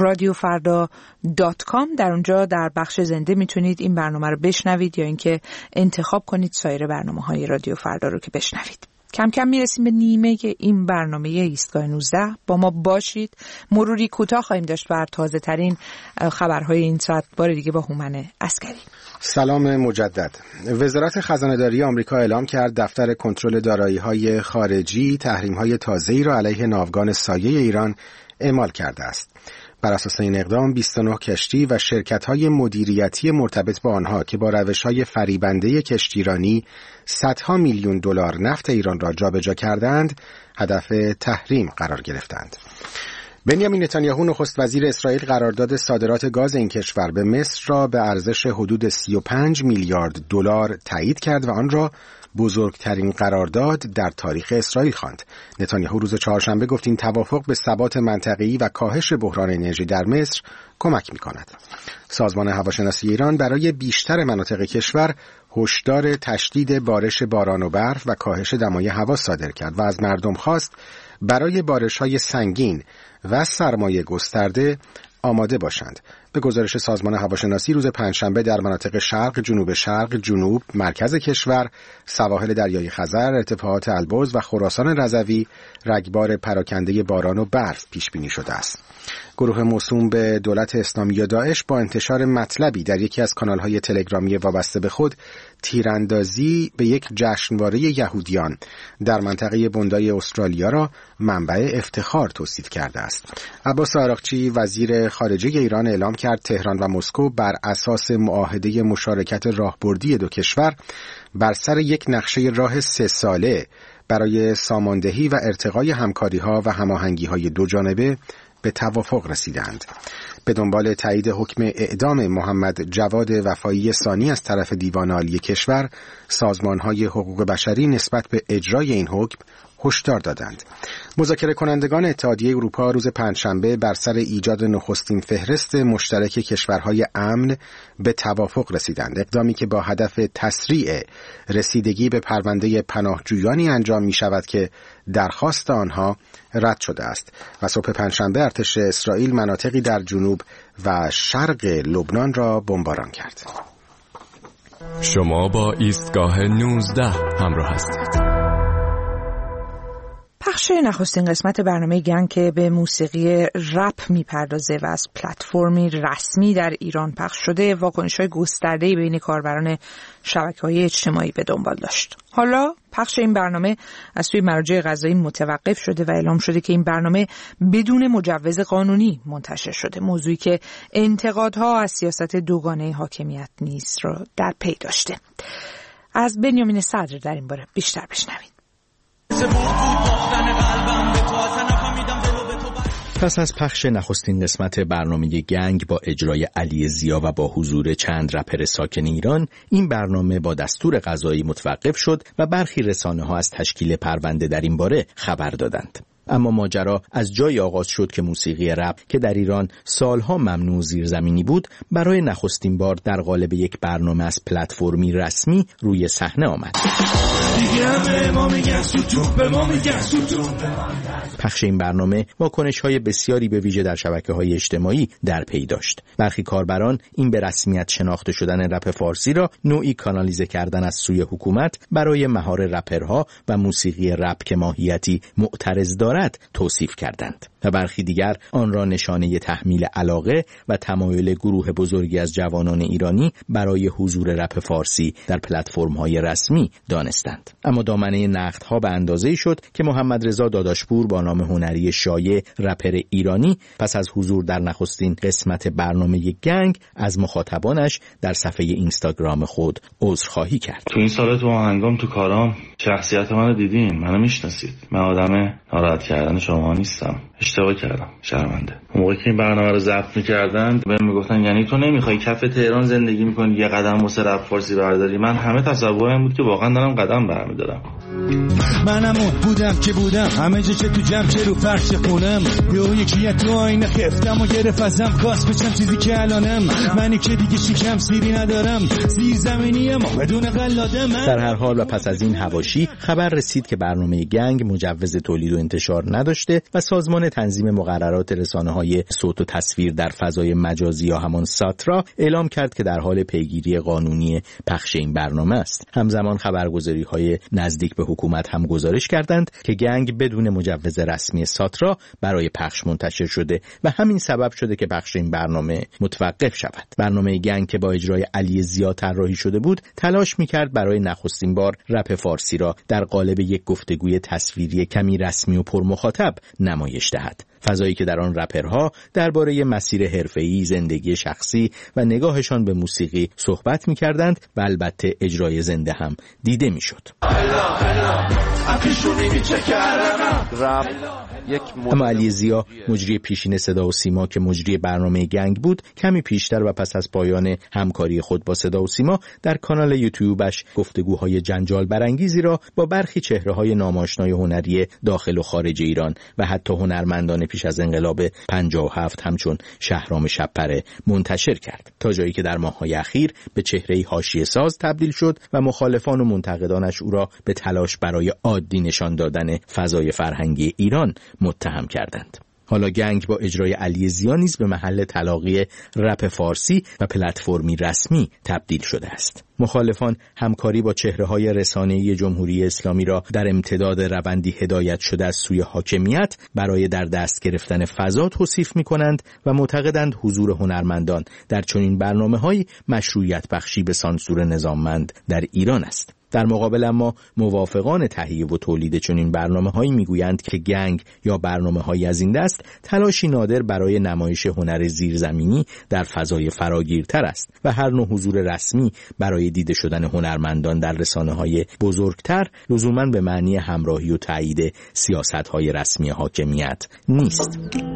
radiofarda.com. در اونجا در بخش زنده میتونید این برنامه رو بشنوید یا اینکه انتخاب کنید سایر برنامه‌های رادیو فردا رو که بشنوید. کم کم میرسیم به نیمه این برنامه ایستگاه 19. با ما باشید. مروری کوتاه خواهیم داشت بر تازه ترین خبرهای این ساعت. بار دیگه با هومن عسکری. سلام مجدد. وزارت خزانه‌داری آمریکا اعلام کرد دفتر کنترل دارایی‌های خارجی تحریم‌های تازه‌ای را علیه ناوگان سایه ایران اعمال کرده است. بر اساس این اقدام 29 کشتی و شرکت‌های مدیریتی مرتبط با آنها که با روش‌های فریبنده کشتیرانی صدها میلیون دلار نفت ایران را جابجا کردند، هدف تحریم قرار گرفتند. بنیامین نتانیاهو نخست وزیر اسرائیل قرارداد صادرات گاز این کشور به مصر را به ارزش حدود 35 میلیارد دلار تایید کرد و آن را بزرگترین قرارداد در تاریخ اسرائیل خواند. نتانیاهو روز چهارشنبه گفت این توافق به ثبات منطقه‌ای و کاهش بحران انرژی در مصر کمک می‌کند. سازمان هواشناسی ایران برای بیشتر مناطق کشور هشدار تشدید بارش باران و برف و کاهش دمای هوا صادر کرد و از مردم خواست برای بارش‌های سنگین و سرمایه گسترده آماده باشند. به گزارش سازمان هواشناسی روز پنجشنبه در مناطق شرق، جنوب شرق، جنوب، مرکز کشور، سواحل دریای خزر، ارتفاعات البرز و خراسان رضوی رگبار پراکنده باران و برف پیش بینی شده است. گروه موسوم به دولت اسلامی یا داعش با انتشار مطلبی در یکی از کانال‌های تلگرامی وابسته به خود تیراندازی به یک جشنواره یهودیان در منطقه بوندای استرالیا را منبع افتخار توصیف کرده است. عباس آراغچی وزیر خارجه ایران اعلام کرد تهران و مسکو بر اساس معاهده مشارکت راهبردی دو کشور بر سر یک نقشه راه 3 ساله برای ساماندهی و ارتقای همکاری‌ها و هماهنگی‌های دو جانبه به توافق رسیدند. به دنبال تایید حکم اعدام محمد جواد وفایی ثانی از طرف دیوان عالی کشور، سازمان‌های حقوق بشری نسبت به اجرای این حکم هشدار دادند. مذاکره کنندگان اتحادیه اروپا روز پنجشنبه بر سر ایجاد نخستین فهرست مشترک کشورهای امن به توافق رسیدند، اقدامی که با هدف تسریع رسیدگی به پرونده پناهجویانی انجام می شود که درخواست آنها رد شده است. و صبح پنجشنبه ارتش اسرائیل مناطقی در جنوب و شرق لبنان را بمباران کرد. شما با ایستگاه 19 همراه هستید. پخش نخستین قسمت برنامه گنگ که به موسیقی رپ میپردازه و از پلتفرمی رسمی در ایران پخش شده، واکنش‌های گسترده‌ای بین کاربران شبکه‌های اجتماعی به دنبال داشت. حالا پخش این برنامه از سوی مراجع قضایی متوقف شده و اعلام شده که این برنامه بدون مجوز قانونی منتشر شده، موضوعی که انتقادها از سیاست دوگانه حاکمیت نیز را در پی داشته. از بنیامین صدر در این باره بیشتر بشنوید. پس از پخش نخستین قسمت برنامه گنگ با اجرای علی ضیا و با حضور چند رپر ساکن ایران، این برنامه با دستور قضایی متوقف شد و برخی رسانه‌ها از تشکیل پرونده در این باره خبر دادند. اما ماجرا از جای آغاز شد که موسیقی رپ که در ایران سالها ممنوع زیرزمینی بود، برای نخستین بار در قالب یک برنامه از پلتفرمی رسمی روی صحنه آمد. پخش این برنامه واکنش‌های بسیاری به ویژه در شبکه‌های اجتماعی در پی داشت. برخی کاربران این به رسمیت شناخته شدن رپ فارسی را نوعی کانالیزه کردن از سوی حکومت برای مهار رپرها و موسیقی رپ که ماهیتی معترض دارد توصیف کردند. و برخی دیگر آن را نشانه تحمیل علاقه و تمایل گروه بزرگی از جوانان ایرانی برای حضور رپ فارسی در پلتفرم‌های رسمی دانستند. اما دامنه نقدها به اندازه‌ای شد که محمد رضا داداشپور با نام هنری شایع رپر ایرانی پس از حضور در نخستین قسمت برنامه گنگ از مخاطبانش در صفحه اینستاگرام خود عذرخواهی کرد. تو این سال تو آهنگام تو کارام شخصیت منو دیدین، منو میشناسید. من آدم ناراحت کردن شما نیستم. اشتباه کردم، شرمنده. اون موقعی که این برنامه رو ضبط می‌کردن بهم میگفتن یعنی تو نمیخوای کف تهران زندگی می‌کنی یه قدم واسه رپ فارسی برداری. من همه تصورم بود که واقعا دارم قدم برمی‌دارم. منم بودم که بودم همه جا چه تو جمع چه رو فرش خونم یکی تو آینه خفتم و گرفت ازم کاس بچم چیزی که الانم منی که دیگه شکم سیری ندارم زیر زمینیم بدون قلادم. در هر حال و پس از این حواشی خبر رسید که برنامه گنگ مجوز تولید و انتشار نداشته و سازمان تنظیم مقررات رسانه‌های صوت و تصویر در فضای مجازی یا همان ساترا اعلام کرد که در حال پیگیری قانونی پخش این برنامه است. همزمان خبرگزاری‌های نزدیک به حکومت هم گزارش کردند که گنگ بدون مجوز رسمی ساترا برای پخش منتشر شده و همین سبب شده که پخش این برنامه متوقف شود. برنامه گنگ که با اجرای علی ضیا طراحی شده بود، تلاش می‌کرد برای نخستین بار رپ فارسی را در قالب یک گفتگوی تصویری کمی رسمی و پرمخاطب نمایش دهد. فضایی که در آن رپرها درباره مسیر حرفه‌ای، زندگی شخصی و نگاهشان به موسیقی صحبت می‌کردند و البته اجرای زنده هم دیده می‌شد. اما علی ضیا مجری پیشین صدا و سیما که مجری برنامه گنگ بود، کمی پیشتر و پس از پایان همکاری خود با صدا و سیما در کانال یوتیوبش گفتگوهای جنجال برانگیزی را با برخی چهره‌های ناماشنای هنری داخل و خارج ایران و حتی هنرمندان پیش از انقلاب 57 همچون شهرام شب‌پره منتشر کرد، تا جایی که در ماه‌های اخیر به چهره‌ای حاشیه‌ساز تبدیل شد و مخالفان و منتقدانش او را به تلاش برای عادی نشان دادن فضای فرهنگی ایران متهم کردند. حالا گنگ با اجرای علی ضیا نیز به محل تلاقی رپ فارسی و پلتفرمی رسمی تبدیل شده است. مخالفان همکاری با چهره‌های رسانه‌ای جمهوری اسلامی را در امتداد روندی هدایت شده از سوی حاکمیت برای در دست گرفتن فضا توصیف می‌کنند و معتقدند حضور هنرمندان در چنین برنامه‌هایی مشروعیت بخشی به سانسور نظاممند در ایران است. در مقابل اما موافقان تهیه و تولید چنین برنامه‌هایی میگویند که گنگ یا برنامه‌هایی از این دست تلاشی نادر برای نمایش هنر زیرزمینی در فضای فراگیرتر است و هر نوع حضور رسمی برای دیده شدن هنرمندان در رسانه‌های بزرگتر لزوماً به معنی همراهی و تایید سیاست‌های رسمی حاکمیت نیست.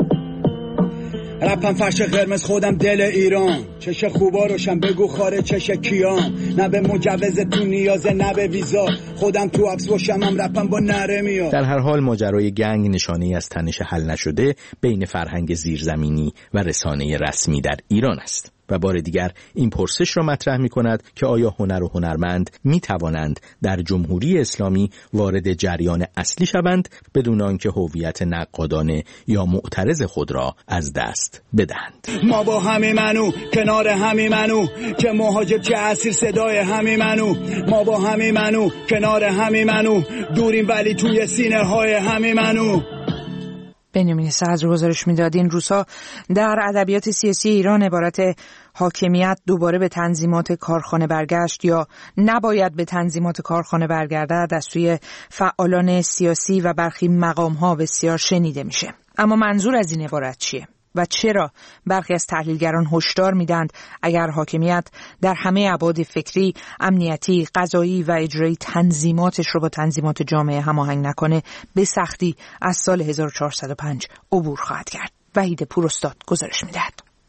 رپم فرش قرمز خودم دل ایران چش خوبا روشن بگو خاره چش کیام نه به مجوز تو نیازه نه به ویزا خودم تو عکس باشم هم رپم با نره میاد. در هر حال ماجرای گنگ نشانه‌ای از تنش حل نشده بین فرهنگ زیرزمینی و رسانه رسمی در ایران است و بار دیگر این پرسش را مطرح می کند که آیا هنر و هنرمند می توانند در جمهوری اسلامی وارد جریان اصلی شوند بدون آنکه هویت نقادانه یا معترض خود را از دست بدهند. ما با همه منو کنار همه منو که مهاجر چه اسیر صدای همه منو ما با همه منو کنار همه منو دوریم ولی توی سینه های همه منو. بنیامین صدر گزارش می‌داد این روزها در ادبیات سیاسی ایران عبارت حاکمیت دوباره به تنظیمات کارخانه برگشت یا نباید به تنظیمات کارخانه برگردد از سوی فعالان سیاسی و برخی مقام‌ها بسیار شنیده میشه. اما منظور از این عبارت چیه؟ و چرا برخی از تحلیلگران هشدار میدند اگر حاکمیت در همه ابعاد فکری، امنیتی، قضایی و اجرایی تنظیماتش رو با تنظیمات جامعه هماهنگ نکنه به سختی از سال 1405 عبور خواهد کرد؟ وحید پوراستاد گزارش میدهد.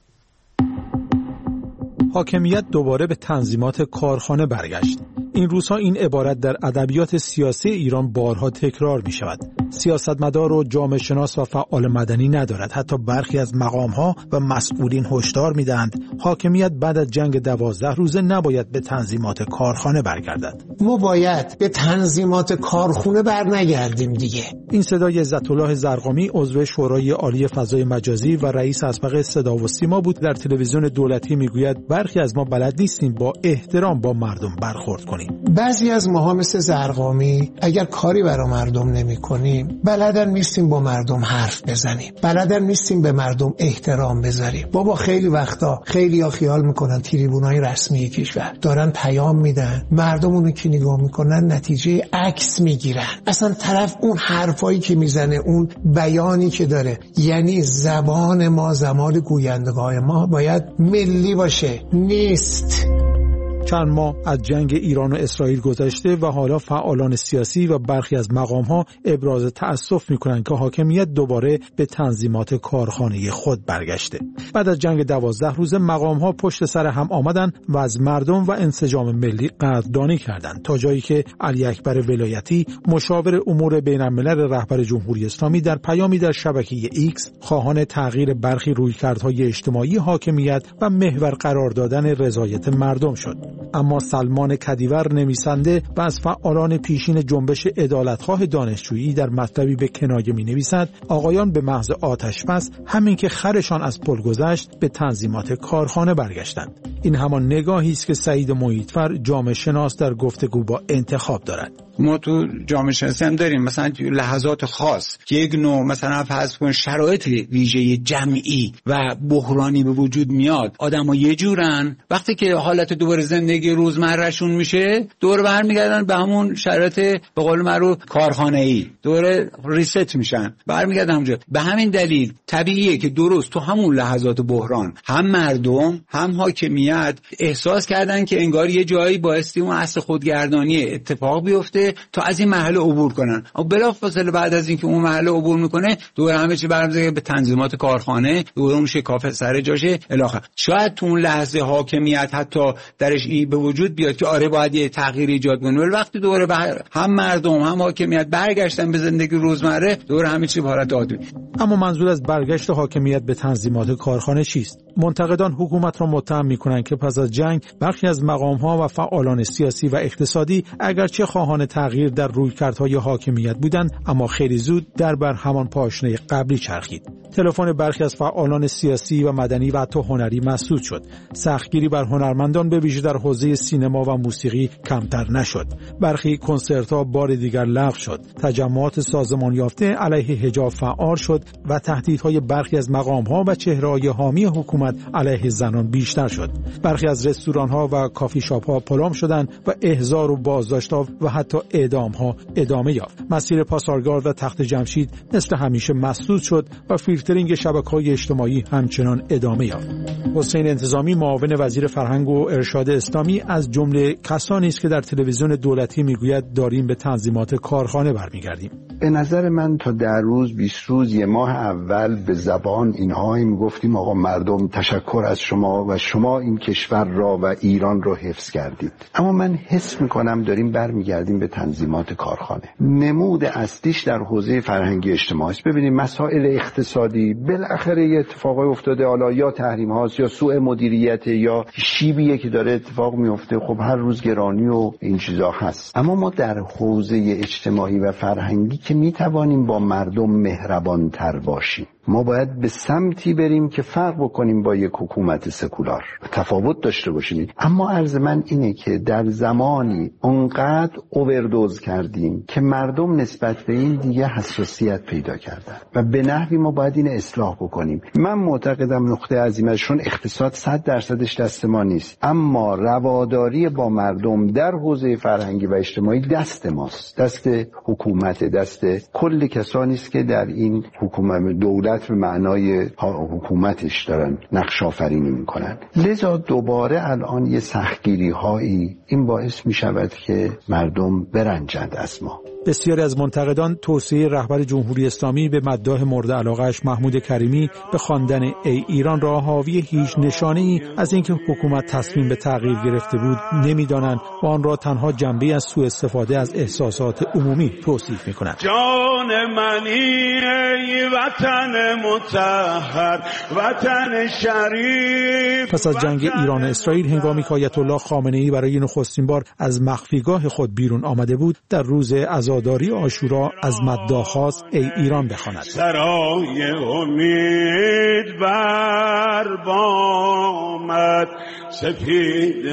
حاکمیت دوباره به تنظیمات کارخانه برگشت. این روزها این عبارت در ادبیات سیاسی ایران بارها تکرار می شود. سیاستمدار و جامعه شناس و فعال مدنی ندارد. حتی برخی از مقام‌ها و مسئولین هشدار می‌دهند حاکمیت بعد از جنگ 12 روزه نباید به تنظیمات کارخانه برگردد. ما باید به تنظیمات کارخانه برنگردیم دیگه. این صدای عزت الله زرقامی عضو شورای عالی فضای مجازی و رئیس اسبق صدا و سیما بود. در تلویزیون دولتی میگوید برخی از ما بلد نیستیم با احترام با مردم برخورد کنیم. کنیم. بعضی از ماها مثل زرقامی اگر کاری برای مردم نمی کنیم بلدن نیستیم با مردم حرف بزنیم، بلدن نیستیم به مردم احترام بذاریم. بابا خیلی وقتا خیلی‌ها خیال میکنن تریبونای رسمی کشور دارن پیام میدن، مردم اونو که نگاه میکنن نتیجه عکس میگیرن. اصلا طرف اون حرفایی که میزنه، اون بیانی که داره، یعنی زبان ما، زبان گویندگان ما باید ملی باشه. نیست. چند ماه از جنگ ایران و اسرائیل گذشته و حالا فعالان سیاسی و برخی از مقام‌ها ابراز تأسف می‌کنند که حاکمیت دوباره به تنظیمات کارخانه خود برگشته. بعد از جنگ 12 روزه مقام‌ها پشت سر هم آمدن و از مردم و انسجام ملی قدردانی کردند، تا جایی که علی اکبر ولایتی مشاور امور بین‌الملل رهبر جمهوری اسلامی در پیامی در شبکه ایکس خواهان تغییر برخی رویکردهای اجتماعی حاکمیت و محور قرار دادن رضایت مردم شد. اما سلمان کدیور نویسنده و از فعالان پیشین جنبش عدالتخواه دانشجویی در مطلبی به کنایه می‌نویسد آقایان به محض آتش‌بس همین که خرشان از پل گذشت به تنظیمات کارخانه برگشتند. این همان نگاهی است که سعید محیطفر جامعه شناس در گفتگو با انتخاب دارد. ما تو جامعه شناسی هم داریم مثلا لحظات خاص که یک نوع مثلا فرض کن شرایط ویژه جمعی و بحرانی به وجود میاد، آدم‌ها یه جورن، وقتی که حالت دوباره زندگی روزمرهشون میشه دور برمیگردن به همون شرایط به قول معروف کارخانه‌ای، دوباره ریست میشن، برمیگردن همونجا. به همین دلیل طبیعیه که درست تو همون لحظات بحران هم مردم هم حاکمیت احساس کردن که انگار یه جایی بایستی اون اصل خودگردانی اتفاق بیفته تا از این مرحله عبور کنن. اما بلافاصله بعد از اینکه اون مرحله عبور میکنه دوباره همه چی برمیگرده به تنظیمات کارخانه، دوباره اون شکاف سر جاشه الاخر. شاید تو اون لحظه حاکمیت حتی درش این به وجود بیاد که آره باید یه تغییر ایجاد کنه، ولی وقتی دوباره هم مردم هم حاکمیت برگشتن به زندگی روزمره دوباره همه چی به حالت عادی. اما منظور از برگشت حاکمیت به تنظیمات کارخانه چیست؟ منتقدان حکومت را متهم می‌کنند که پس از جنگ برخی از مقام‌ها و فعالان سیاسی و اقتصادی اگرچه خواهان تغییر در رویکردهای حاکمیت بودند، اما خیلی زود در بر همان پاشنه قبلی چرخید. تلفن برخی از فعالان سیاسی و مدنی و حتی هنری مسدود شد. سختگیری بر هنرمندان به ویژه در حوزه سینما و موسیقی کمتر نشد. برخی کنسرت‌ها بار دیگر لغو شد. تجمعات سازمان یافته علیه حجاب فعال شد و تهدیدهای برخی از مقام‌ها و چهره‌های حامی حکومت علیه زنان بیشتر شد. برخی از رستوران‌ها و کافی شاپ‌ها پلم شدند و احضار و بازداشت‌ها و حتی اعدام‌ها ادامه یافت. مسیر پاسارگارد و تخت جمشید مثل همیشه مسدود شد و فیلترینگ شبکه‌های اجتماعی همچنان ادامه یافت. حسین انتظامی معاون وزیر فرهنگ و ارشاد اسلامی از جمله کسانی است که در تلویزیون دولتی میگوید داریم به تنظیمات کارخانه برمیگردیم. به نظر من تا 10 روز 20 روز یه ماه اول به زبان اینها میگفتیم آقا مردم تشکر از شما و شما این کشور را و ایران را حفظ کردید. اما من حس میکنم داریم برمیگردیم به تنظیمات کارخانه. نمود اصلیش در حوزه فرهنگی اجتماعی است. ببینید مسائل اقتصادی بالاخره یه اتفاقی افتاده، حالا یا تحریم هاست یا سوء مدیریت یا شیبیه که داره اتفاق میفته، خب هر روز گرانی و این چیزا هست. اما ما در حوزه اجتماعی و فرهنگی که میتوانیم با مردم مهربان تر باشیم. ما باید به سمتی بریم که فرق بکنیم با یک حکومت سکولار، تفاوت داشته باشیم. اما عرض من اینه که در زمانی اونقدر اووردوز کردیم که مردم نسبت به این دیگه حساسیت پیدا کردن و به نحوی ما باید این اصلاح بکنیم. من معتقدم نقطه عظیمشون اقتصاد 100% دست ما نیست، اما رواداری با مردم در حوزه فرهنگی و اجتماعی دست ماست، دست حکومت، دست کل کسانی است که در این حکومت دولت به معنای حکومتش دارن نقش آفرینی میکنن. لذا دوباره الان یه سختگیری هایی این باعث میشود که مردم برنجند از ما. بسیاری از منتقدان توصیه رهبر جمهوری اسلامی به مداح مورد علاقه‌اش محمود کریمی به خواندن ای ایران را حاوی هیچ نشانه‌ای از اینکه حکومت تصمیم به تغییر گرفته بود نمی‌دانند و آن را تنها جنبه‌ای از سوء استفاده از احساسات عمومی توصیف می‌کنند. جان منی ای وطن مطهر، وطن شریف. پس از جنگ ایران و اسرائیل هنگامی که آیت الله خامنه‌ای برای نخستین بار از مخفیگاه خود بیرون آمده بود، در روز عزاداری عاشورا از مداح خواست ای ایران بخواند. سرای امید بر بامت، سپید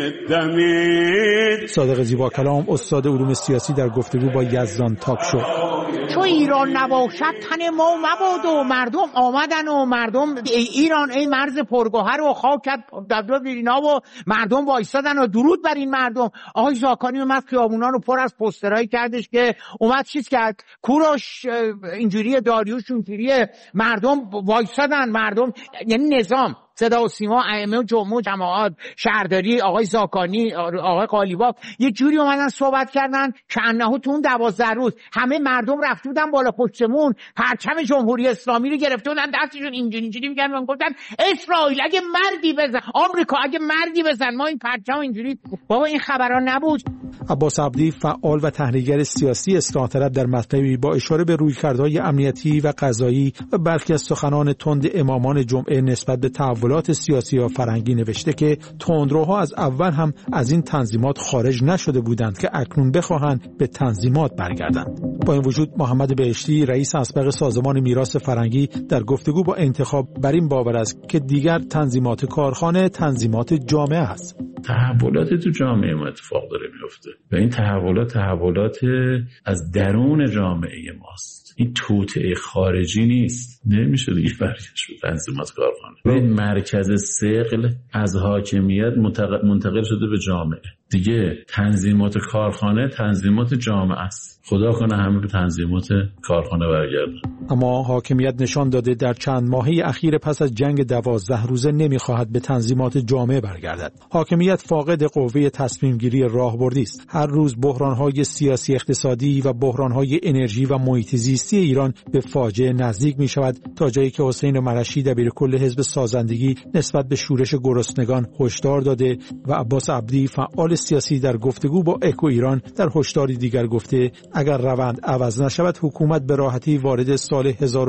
دمید. صادق زیبا کلام، استاد علوم سیاسی، در گفتگو با یزدان تاک شو. چو ایران نباشد تن ما مباد و مردم آمدن و مردم ایران ای مرز پرگوهر و خاکت دبدب اینا و مردم وایسادن و درود بر این مردم. آقای زاکانی اومد خیابونا رو پر از پوسترایی کردش که اومد چیز کرد کوروش اینجوری، داریوش اینجوری، مردم وایسادن، مردم یعنی نظام، صدا و سیما، ائمه و جماعات، شهرداری، آقای زاکانی، آقای قالیباف یه جوری اومدن صحبت کردن که انه تو اون 12 روز همه مردم رفته بودن بالا پشتمون، پرچم جمهوری اسلامی رو گرفته بودن دستشون اینجوری میگن، گفتن اسرائیل اگه مردی بزن، آمریکا اگه مردی بزن، ما این پرچم اینجوری. بابا این خبرها نبود. عباس عبدی، فعال و تحلیلگر سیاسی اصلاح طلب، در مطلبی با اشاره به رویکردهای امنیتی و قضایی و برخی از سخنان تند امامان جمعه نسبت به تحولات سیاسی و فرهنگی نوشته که تندروها از اول هم از این تنظیمات خارج نشده بودند که اکنون بخواهند به تنظیمات برگردند. با این وجود محمد بهشتی، رئیس اسبق سازمان میراث فرهنگی، در گفتگو با انتخاب بر این باور است که دیگر تنظیمات کارخانه تنظیمات جامعه است. تحولات تو جامعه ما اتفاق داره میفته و این تحولات از درون جامعه ماست. این توطئه خارجی نیست، نمیشه دیگه برگشت به تنظیمات کارخانه. این مرکز ثقل از حاکمیت منتقل شده به جامعه. دیگه تنظیمات کارخانه تنظیمات جامعه است. خدا کنه همه به تنظیمات کارخانه برگردن. اما حاکمیت نشان داده در چند ماهه اخیر پس از جنگ 12 روزه نمیخواهد به تنظیمات جامعه برگردد. حاکمیت فاقد قوه تصمیم گیری راهبردی است. هر روز بحران‌های سیاسی اقتصادی و بحران‌های انرژی و محیط زیستی ایران به فاجعه نزدیک می‌شود، تا جایی که حسین مرشی دبیرکل حزب سازندگی نسبت به شورش گرسنگان هشدار داده و عباس عبدی، فعال سیاسی، در گفتگو با اکو ایران در هشداری دیگر گفته اگر روند عوض نشود حکومت به راحتی وارد سال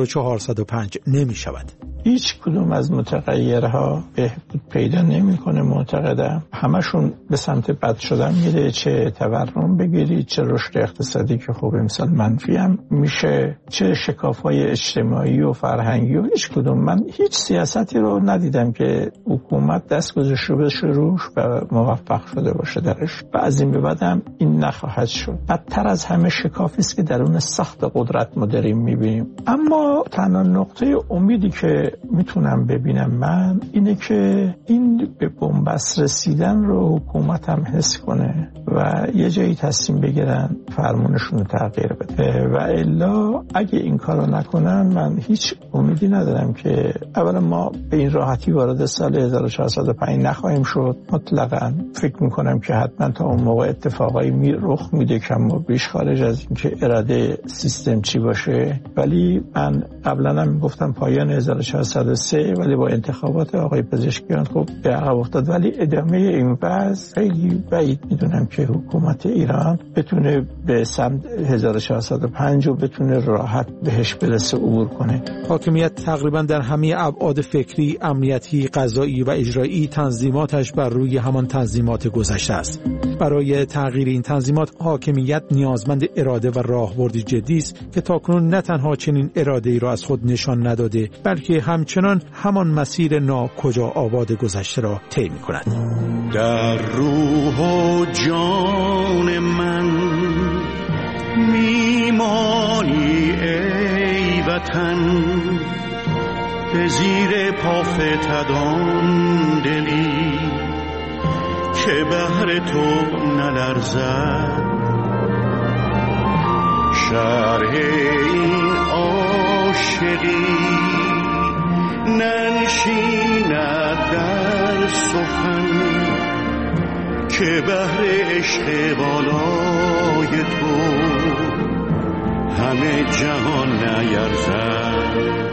1405 نمی شود. هیچ کدوم از متغیرها بهبود پیدا نمیکنه. معتقدم همشون به سمت بد شدن میره، چه تورم بگیرید، چه رشد اقتصادی که خوب امسال منفی هم میشه، چه شکاف‌های اجتماعی و فرهنگی و هیچ کدوم. من هیچ سیاستی رو ندیدم که حکومت دست گذاشته باشه روش و موفق شده باشه درش و از این به بعدم این نخواهد شد. بدتر از همه شکافی است که درون سخت قدرت ما داریم میبینیم. اما تنها نقطه امیدی که میتونم ببینم من اینه که این به بنبست رسیدن رو حکومت هم حس کنه و یه جایی تصمیم بگیرن فرمونشون رو تغییر بده و الا اگه این کارو نکنن من هیچ امیدی ندارم که اولا ما به این راحتی وارد سال 1405 نخواهیم شد. مطلقاً فکر میکنم که حتما تا اون موقع اتفاقایی رخ میده کم و بیش خارج از اینکه اراده سیستم چی باشه. ولی من قبلا هم گفتم پایان 1403 ولی با انتخابات آقای پزشکیان خب به عقب افتاد، ولی ادامه این وضع خیلی بعید میدونم که حکومت ایران بتونه به سمت 1405 و بتونه راحت بهش برسه عبور کنه. حاکمیت تقریبا در همه ابعاد فکری، امنیتی، قضایی و اجرایی تنظیماتش بر روی همان تنظیمات گذشته است. برای تغییر این تنظیمات حاکمیت نیازمند اراده و راهبردی جدی است که تاکنون نه تنها چنین اراده‌ای را از خود نشان نداده بلکه همچنان همان مسیر ناکجا آباد گذشته را طی می‌کند. در روح و جان من میمانی ای وطن، به زیر پافتدان دلی که بهر تو نلرزد. شرح این عاشقی ننشیند در سخن که بهر عشق بالای تو همه جهان نیرزد.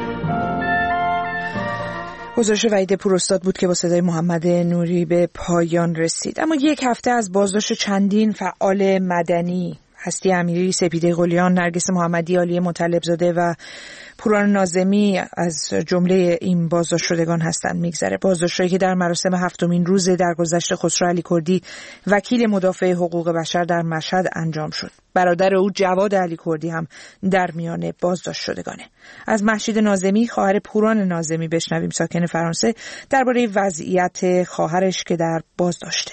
گزارش وحید پوراستاد بود که با صدای محمد نوری به پایان رسید. اما یک هفته از بازداشت چندین فعال مدنی هستی امیری، سپیده قلیان، نرگس محمدی، عالیه مطلبزاده و پوران ناظمی از جمله این بازداشت شدگان هستند. میگذره بازداشت‌هایی که در مراسم 7مین روز درگذشت خسرو علیکردی وکیل مدافع حقوق بشر در مشهد انجام شد. برادر او جواد علیکردی هم در میان بازداشت شدگانه. از مهشید ناظمی خواهر پوران ناظمی بشنویم، ساکن فرانسه، درباره وضعیت خواهرش که در بازداشته.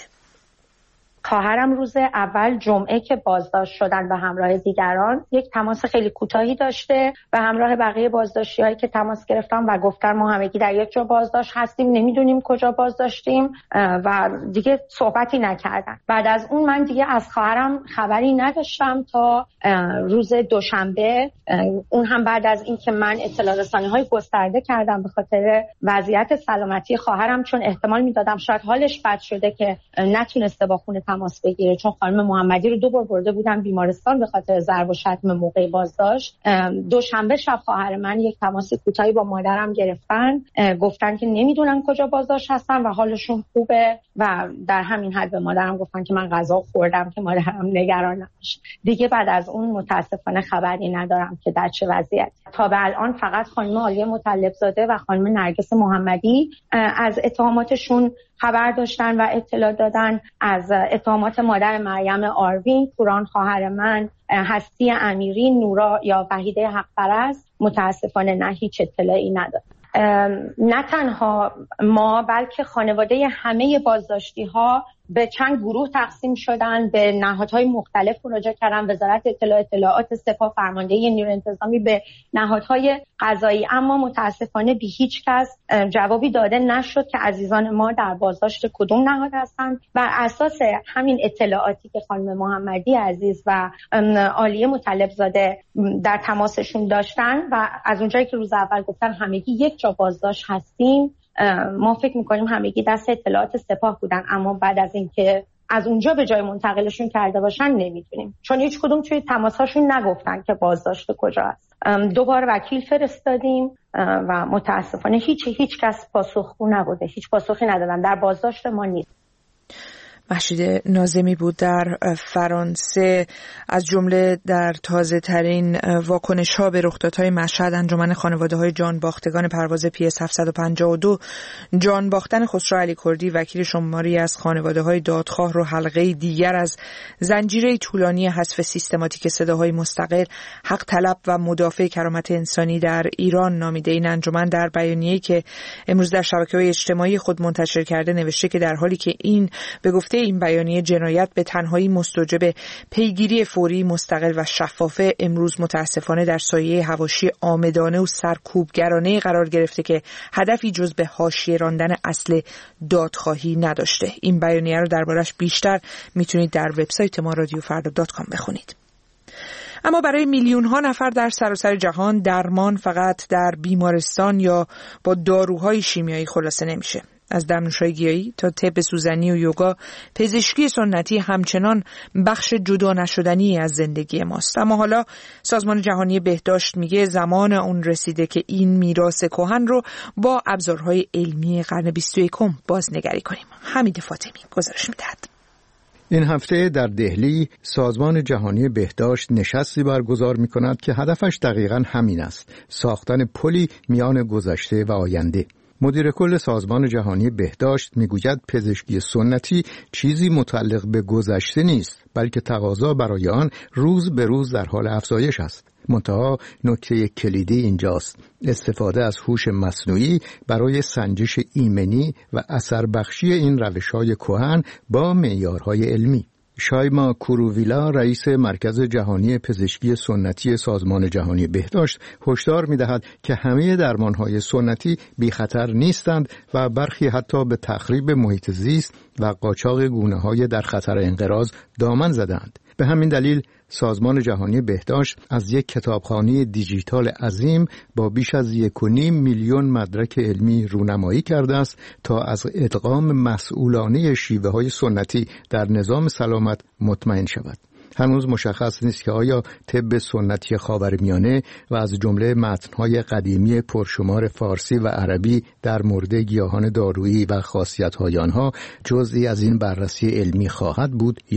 خواهرم روز اول جمعه که بازداشت شدن به همراه دیگران یک تماس خیلی کوتاهی داشته و همراه بقیه بازداشتی‌هایی که تماس گرفتن و گفتن ما همگی در یک جا بازداشت هستیم، نمیدونیم کجا بازداشتیم و دیگه صحبتی نکردن. بعد از اون من دیگه از خواهرم خبری نداشتم تا روز دوشنبه، اون هم بعد از این که من اطلاع رسانی‌های گسترده کردم به خاطر وضعیت سلامتی خواهرم، چون احتمال میدادم شاید حالش بد شده که نتونسته با خونه تماس بگیره، چون خانم محمدی رو 2 بار برده بودن بیمارستان به خاطر ضرب و شتم موقع بازداشت. دوشنبه شب خواهر من یک تماس کوتاهی با مادرم گرفتن، گفتن که نمیدونن کجا بازداشت هستن و حالشون خوبه و در همین حد به مادرم گفتن که من غذا خوردم که مادرم نگران نباشه. دیگه بعد از اون متاسفانه خبری ندارم که در چه وضعیتی. تا به الان فقط خانم عالیه مطلبزاده و خانم نرگس محمدی از اتهاماتشون خبر داشتن و اطلاع دادن. از اتهامات مادر مریم آروین، پوران خواهر من، هستی امیری، نورا یا وحیده حق‌پرست متاسفانه نه، هیچ اطلاعی ندارم. نه تنها ما بلکه خانواده همه بازداشتی ها به چند گروه تقسیم شدن، به نهادهای مختلف مراجعه کردن، وزارت اطلاعات، سپاه، فرماندهی نیروی انتظامی، به نهادهای قضایی، اما متاسفانه به هیچ کس جوابی داده نشد که عزیزان ما در بازداشت کدوم نهاد هستند. بر اساس همین اطلاعاتی که خانم محمدی عزیز و عالیه مطلبزاده در تماسشون داشتن و از اونجایی که روز اول گفتن همگی یک جا بازداشت هستیم، ما فکر میکنیم همگی دست اطلاعات سپاه بودن، اما بعد از اینکه از اونجا به جای منتقلشون کرده باشن نمیدونیم، چون هیچ کدوم توی تماساشون نگفتن که بازداشت کجا است. 2 بار وکیل فرستادیم و متاسفانه هیچ کس پاسخگو نبوده، هیچ پاسخی ندادن. در بازداشت ما نیست. مهشید ناظمی بود در فرانسه. از جمله در تازه ترین واکنش ها به رخدادهای مشهد، انجمن خانواده های جان باختگان پرواز PS 752 جان باختن خسرو علیکردی وکیل شماری از خانواده های دادخواه رو حلقه دیگر از زنجیره طولانی حذف سیستماتیک صداهای مستقل، حق طلب و مدافع کرامت انسانی در ایران نامیده. این انجمن در بیانیه‌ای که امروز در شبکه‌های اجتماعی خود منتشر کرده نوشته که در حالی که این به گفته این بیانیه جنایت به تنهایی مستوجب پیگیری فوری، مستقل و شفافه، امروز متاسفانه در سایه حواشی عامدانه و سرکوبگرانه قرار گرفته که هدفی جز به حاشیه راندن اصل دادخواهی نداشته. این بیانیه رو دربارش بیشتر میتونید در وبسایت ما رادیوفردا.com بخونید. اما برای میلیون ها نفر در سراسر جهان درمان فقط در بیمارستان یا با داروهای شیمیایی خلاصه نمیشه. از دمنوش‌های گیاهی تا طب سوزنی و یوگا، پزشکی سنتی همچنان بخش جدا نشدنی از زندگی ماست. اما حالا سازمان جهانی بهداشت میگه زمان اون رسیده که این میراث کهن رو با ابزارهای علمی قرن 21 بازنگری کنیم. حمید فاطمی گزارش میدهد. این هفته در دهلی سازمان جهانی بهداشت نشستی برگزار می‌کند که هدفش دقیقاً همین است: ساختن پلی میان گذشته و آینده. مدیر کل سازمان جهانی بهداشت میگوید پزشکی سنتی چیزی متعلق به گذشته نیست، بلکه تقاضا برای آن روز به روز در حال افزایش است. منتها نکته کلیدی اینجاست: استفاده از هوش مصنوعی برای سنجش ایمنی و اثر بخشی این روش‌های کهن با معیارهای علمی. شایما کوروویلا رئیس مرکز جهانی پزشکی سنتی سازمان جهانی بهداشت هشدار می‌دهد که همه درمان‌های سنتی بی خطر نیستند و برخی حتی به تخریب محیط زیست و قاچاق گونه‌های در خطر انقراض دامن زدند. به همین دلیل سازمان جهانی بهداشت از یک کتابخانه دیجیتال عظیم با بیش از 1.5 میلیون مدرک علمی رونمایی کرده است تا از ادغام مسئولانه شیوه‌های سنتی در نظام سلامت مطمئن شود. هنوز مشخص نیست که آیا طب سنتی خاورمیانه و از جمله متن‌های قدیمی پرشمار فارسی و عربی در مورد گیاهان دارویی و خاصیت‌های آنها جزئی از این بررسی علمی خواهد بود یا نه.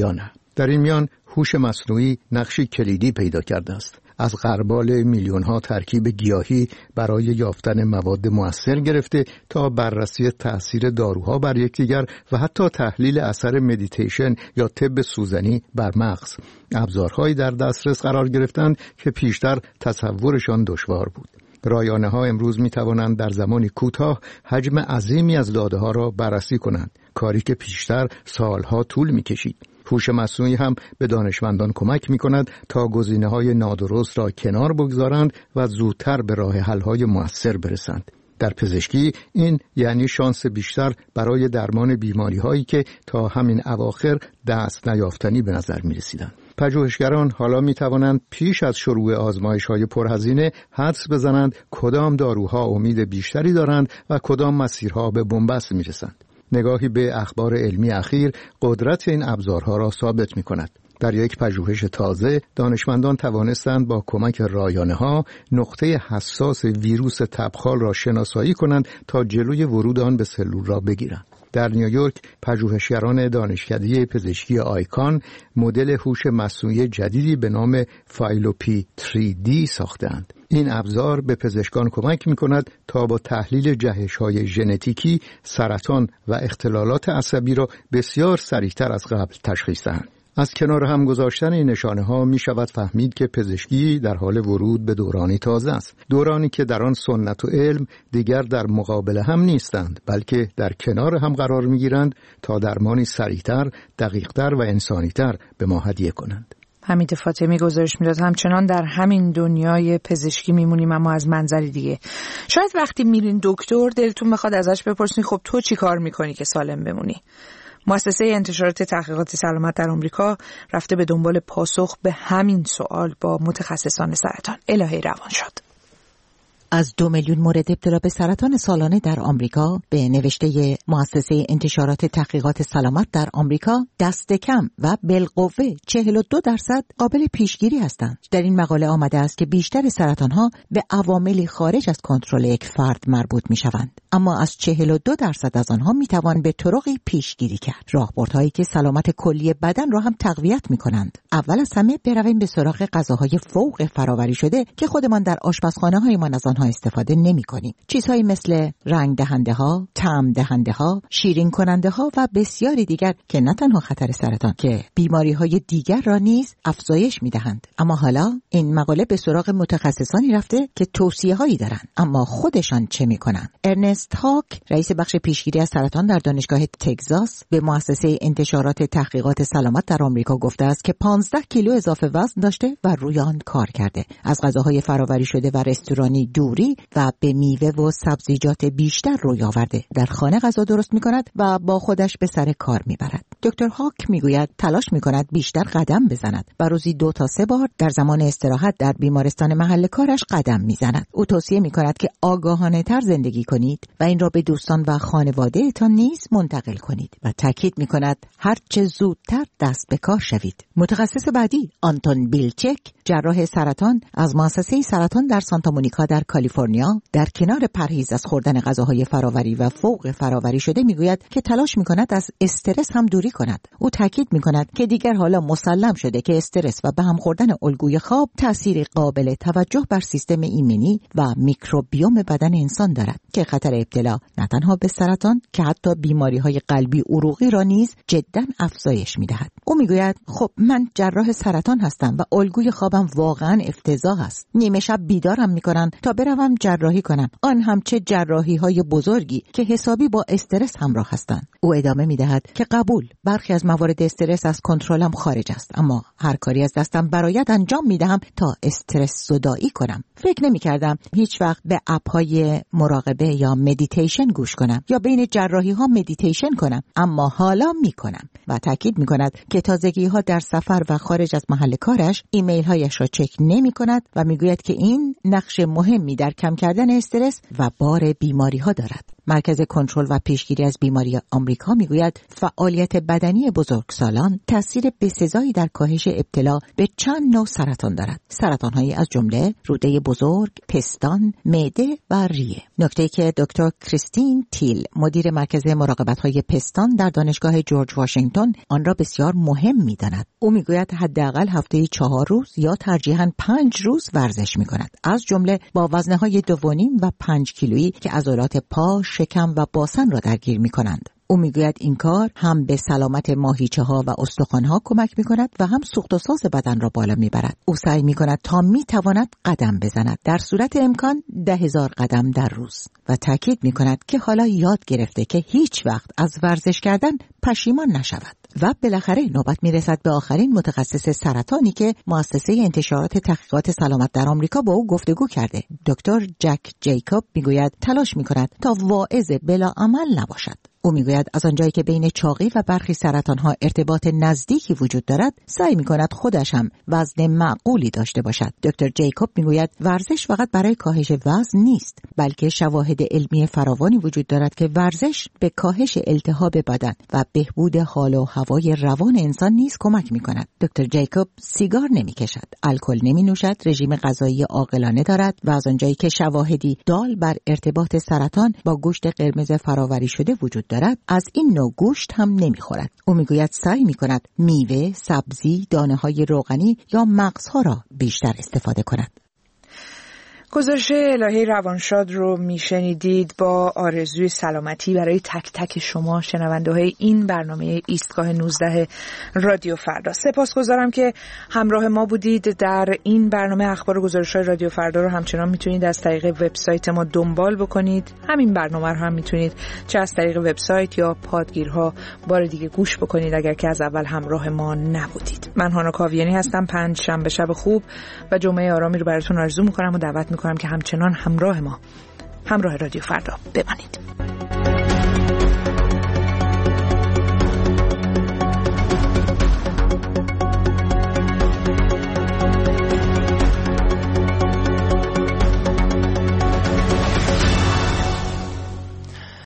در این میان هوش مصنوعی نقشی کلیدی پیدا کرده است. از غربال میلیون‌ها ترکیب گیاهی برای یافتن مواد مؤثر گرفته تا بررسی تأثیر داروها بر یکدیگر و حتی تحلیل اثر مدیتیشن یا طب سوزنی بر مغز، ابزارهایی در دسترس قرار گرفتند که پیشتر تصورشان دشوار بود. رایانه‌ها امروز می‌توانند در زمانی کوتاه حجم عظیمی از داده‌ها را بررسی کنند، کاری که پیشتر سالها طول می‌کشید. هوش مصنوعی هم به دانشمندان کمک می‌کند تا گزینه‌های نادرست را کنار بگذارند و زودتر به راه حل‌های مؤثر برسند. در پزشکی این یعنی شانس بیشتر برای درمان بیماری‌هایی که تا همین اواخر دست نیافتنی به نظر می‌رسیدند. پژوهشگران حالا می‌توانند پیش از شروع آزمایش‌های پرهزینه حدس بزنند کدام داروها امید بیشتری دارند و کدام مسیرها به بنبست می‌رسند. نگاهی به اخبار علمی اخیر قدرت این ابزارها را ثابت می‌کند. در یک پژوهش تازه دانشمندان توانستند با کمک رایانه‌ها نقطه حساس ویروس تبخال را شناسایی کنند تا جلوی ورود آن به سلول را بگیرند. در نیویورک پژوهشگران دانشکده پزشکی آیکان مدل هوش مصنوعی جدیدی به نام فایلوپی 3D ساختند. این ابزار به پزشکان کمک می‌کند تا با تحلیل جهش‌های ژنتیکی سرطان و اختلالات عصبی را بسیار سریعتر از قبل تشخیص دهند. از کنار هم گذاشتن این نشانه‌ها می‌شود فهمید که پزشکی در حال ورود به دورانی تازه است. دورانی که در آن سنت و علم دیگر در مقابل هم نیستند، بلکه در کنار هم قرار می‌گیرند تا درمانی سریعتر، دقیق‌تر و انسانی‌تر به ما هدیه کنند. حمید فاطمی گزارش میداد همچنان در همین دنیای پزشکی میمونیم، اما از منظری دیگه. شاید وقتی میرین دکتر دلتون بخواد ازش بپرسین خب تو چی کار میکنی که سالم بمونی؟ مؤسسه انتشارات تحقیقات سلامت در آمریکا رفته به دنبال پاسخ به همین سوال با متخصصان سرطان. الهه روان شد. از 2 میلیون مورد ابتلا به سرطان سالانه در آمریکا به نوشته مؤسسه انتشارات تحقیقات سلامت در آمریکا دست کم و بالقوه 42% قابل پیشگیری هستند. در این مقاله آمده است که بیشتر سرطان‌ها به عواملی خارج از کنترل یک فرد مربوط می‌شوند، اما از 42% از آنها می‌توان به طرقی پیشگیری کرد. راهبردهایی که سلامت کلی بدن را هم تقویت می‌کنند. اول از همه برویم به سراغ غذاهای فوق فراوری شده که خودمان در آشپزخانه‌هایمان از آنها استفاده نمی‌کنیم. چیزهایی مثل رنگ دهنده ها، طعم دهنده ها، شیرین کننده ها و بسیاری دیگر که نه تنها خطر سرطان که بیماری های دیگر را نیز افزایش می‌دهند. اما حالا این مقاله به سراغ متخصصانی رفته که توصیه هایی دارند، اما خودشان چه می‌کنند؟ ارنست هاک، رئیس بخش پیشگیری از سرطان در دانشگاه تگزاس، به مؤسسه انتشارات تحقیقات سلامت در آمریکا گفته است که 15 کیلو اضافه وزن داشته و روی آن کار کرده. از غذاهای فراوری شده و رستورانی دوری و به میوه و سبزیجات بیشتر روی آورده. در خانه غذا درست می‌کند و با خودش به سر کار می‌برد. دکتر هاک می‌گوید تلاش می‌کند بیشتر قدم بزند و روزی 2 تا 3 بار در زمان استراحت در بیمارستان محل کارش قدم می‌زند. او توصیه می‌کند که آگاهانه‌تر زندگی کنید و این را به دوستان و خانواده‌تان نیز منتقل کنید و تاکید می‌کند هر چه زودتر دست به کار شوید. متخصص بعدی آنتون بیلچک، جراح سرطان از مؤسسه سرطان در سانتا مونیکا در کالیفرنیا، در کنار پرهیز از خوردن غذاهای فراوری و فوق فراوری شده میگوید که تلاش میکند از استرس هم دوری کند. او تاکید میکند که دیگر حالا مسلم شده که استرس و به هم خوردن الگوی خواب تأثیر قابل توجه بر سیستم ایمنی و میکروبیوم بدن انسان دارد که خطر ابتلا نه تنها به سرطان که حتی بیماری‌های قلبی عروقی را نیز جداً افزایش میدهد. او میگوید خب من جراح سرطان هستم و الگوی خوابم واقعاً افتضاح است. نیمه شب بیدارم میکنن تا بروم جراحی کنم، آن هم چه جراحی‌های بزرگی که حسابی با استرس همراه هستند. او ادامه میدهد که قبول، برخی از موارد استرس از کنترلم خارج است، اما هر کاری از دستم برآید انجام میدهم تا استرس زدایی کنم. فکر نمی‌کردم هیچ وقت به اپ‌های مراقبه یا مدیتیشن گوش کنم یا بین جراحی‌ها مدیتیشن کنم، اما حالا میکنم. و تاکید میکند که تازگی‌ها در سفر و خارج از محل کارش ایمیل‌هایش را چک نمی‌کند و میگوید که این نقش مهمی در کم کردن استرس و بار بیماری‌ها دارد. مرکز کنترل و پیشگیری از بیماری آمریکا میگوید فعالیت بدنی بزرگسالان تاثیر بسزایی در کاهش ابتلا به چند نوع سرطان دارد. سرطان‌هایی از جمله روده بزرگ، پستان، معده و ریه. نکته‌ای که دکتر کریستین تیل، مدیر مرکز مراقبت‌های پستان در دانشگاه جورج واشنگتن، آن را بسیار مهم می‌داند. او میگوید حداقل هفته‌ای 4 روز یا ترجیحاً 5 روز ورزش می‌کند، از جمله با وزنه‌های 2.5 و 5 کیلویی که عضلات پا، شکم و باسن را درگیر می‌کنند. او میگوید این کار هم به سلامت ماهیچه‌ها و استخوان‌ها کمک می‌کند و هم سوخت و ساز بدن را بالا می‌برد. او سعی می‌کند تا می‌تواند قدم بزند، در صورت امکان 10,000 قدم در روز، و تاکید می‌کند که حالا یاد گرفته که هیچ وقت از ورزش کردن پشیمان نشود. و بالاخره نوبت میرسد به آخرین متخصص سرطانی که مؤسسه انتشارات تحقیقات سلامت در آمریکا با او گفتگو کرده. دکتر جک جیکوب میگوید تلاش میکند تا واعظ بلا عمل نباشد. او میگوید از آنجایی که بین چاقی و برخی سرطانها ارتباط نزدیکی وجود دارد، سعی میکند خودش هم وزن معقولی داشته باشد. دکتر جیکوب میگوید ورزش فقط برای کاهش وزن نیست، بلکه شواهد علمی فراوانی وجود دارد که ورزش به کاهش التهاب بدن و بهبود حال و هوای روان انسان نیز کمک میکند. دکتر جیکوب سیگار نمیکشد، الکل نمینوشد، رژیم غذایی عاقلانه دارد و از آنجایی که شواهدی دال بر ارتباط سرطان با گوشت قرمز فراوری شده وجود دارد، از این نوع گوشت هم نمیخورد. او میگوید سعی میکند میوه، سبزی، دانه‌های روغنی یا مغزها را بیشتر استفاده کند. گزارش الهه روانشاد رو میشنیدید با آرزوی سلامتی برای تک تک شما شنونده های این برنامه ایستگاه 19 رادیو فردا. سپاسگزارم که همراه ما بودید در این برنامه. اخبار و گزارش های رادیو فردا رو همچنان میتونید از طریق وبسایت ما دنبال بکنید. همین برنامه رو هم میتونید چه از طریق وبسایت یا پادگیرها بار دیگه گوش بکنید اگر که از اول همراه ما نبودید. من هانا کاویانی هستم. پنجشنبه شب خوب و جمعه آرامی رو براتون آرزو میکنم و دعوت میکنم که همچنان همراه ما، همراه رادیو فردا بمانید.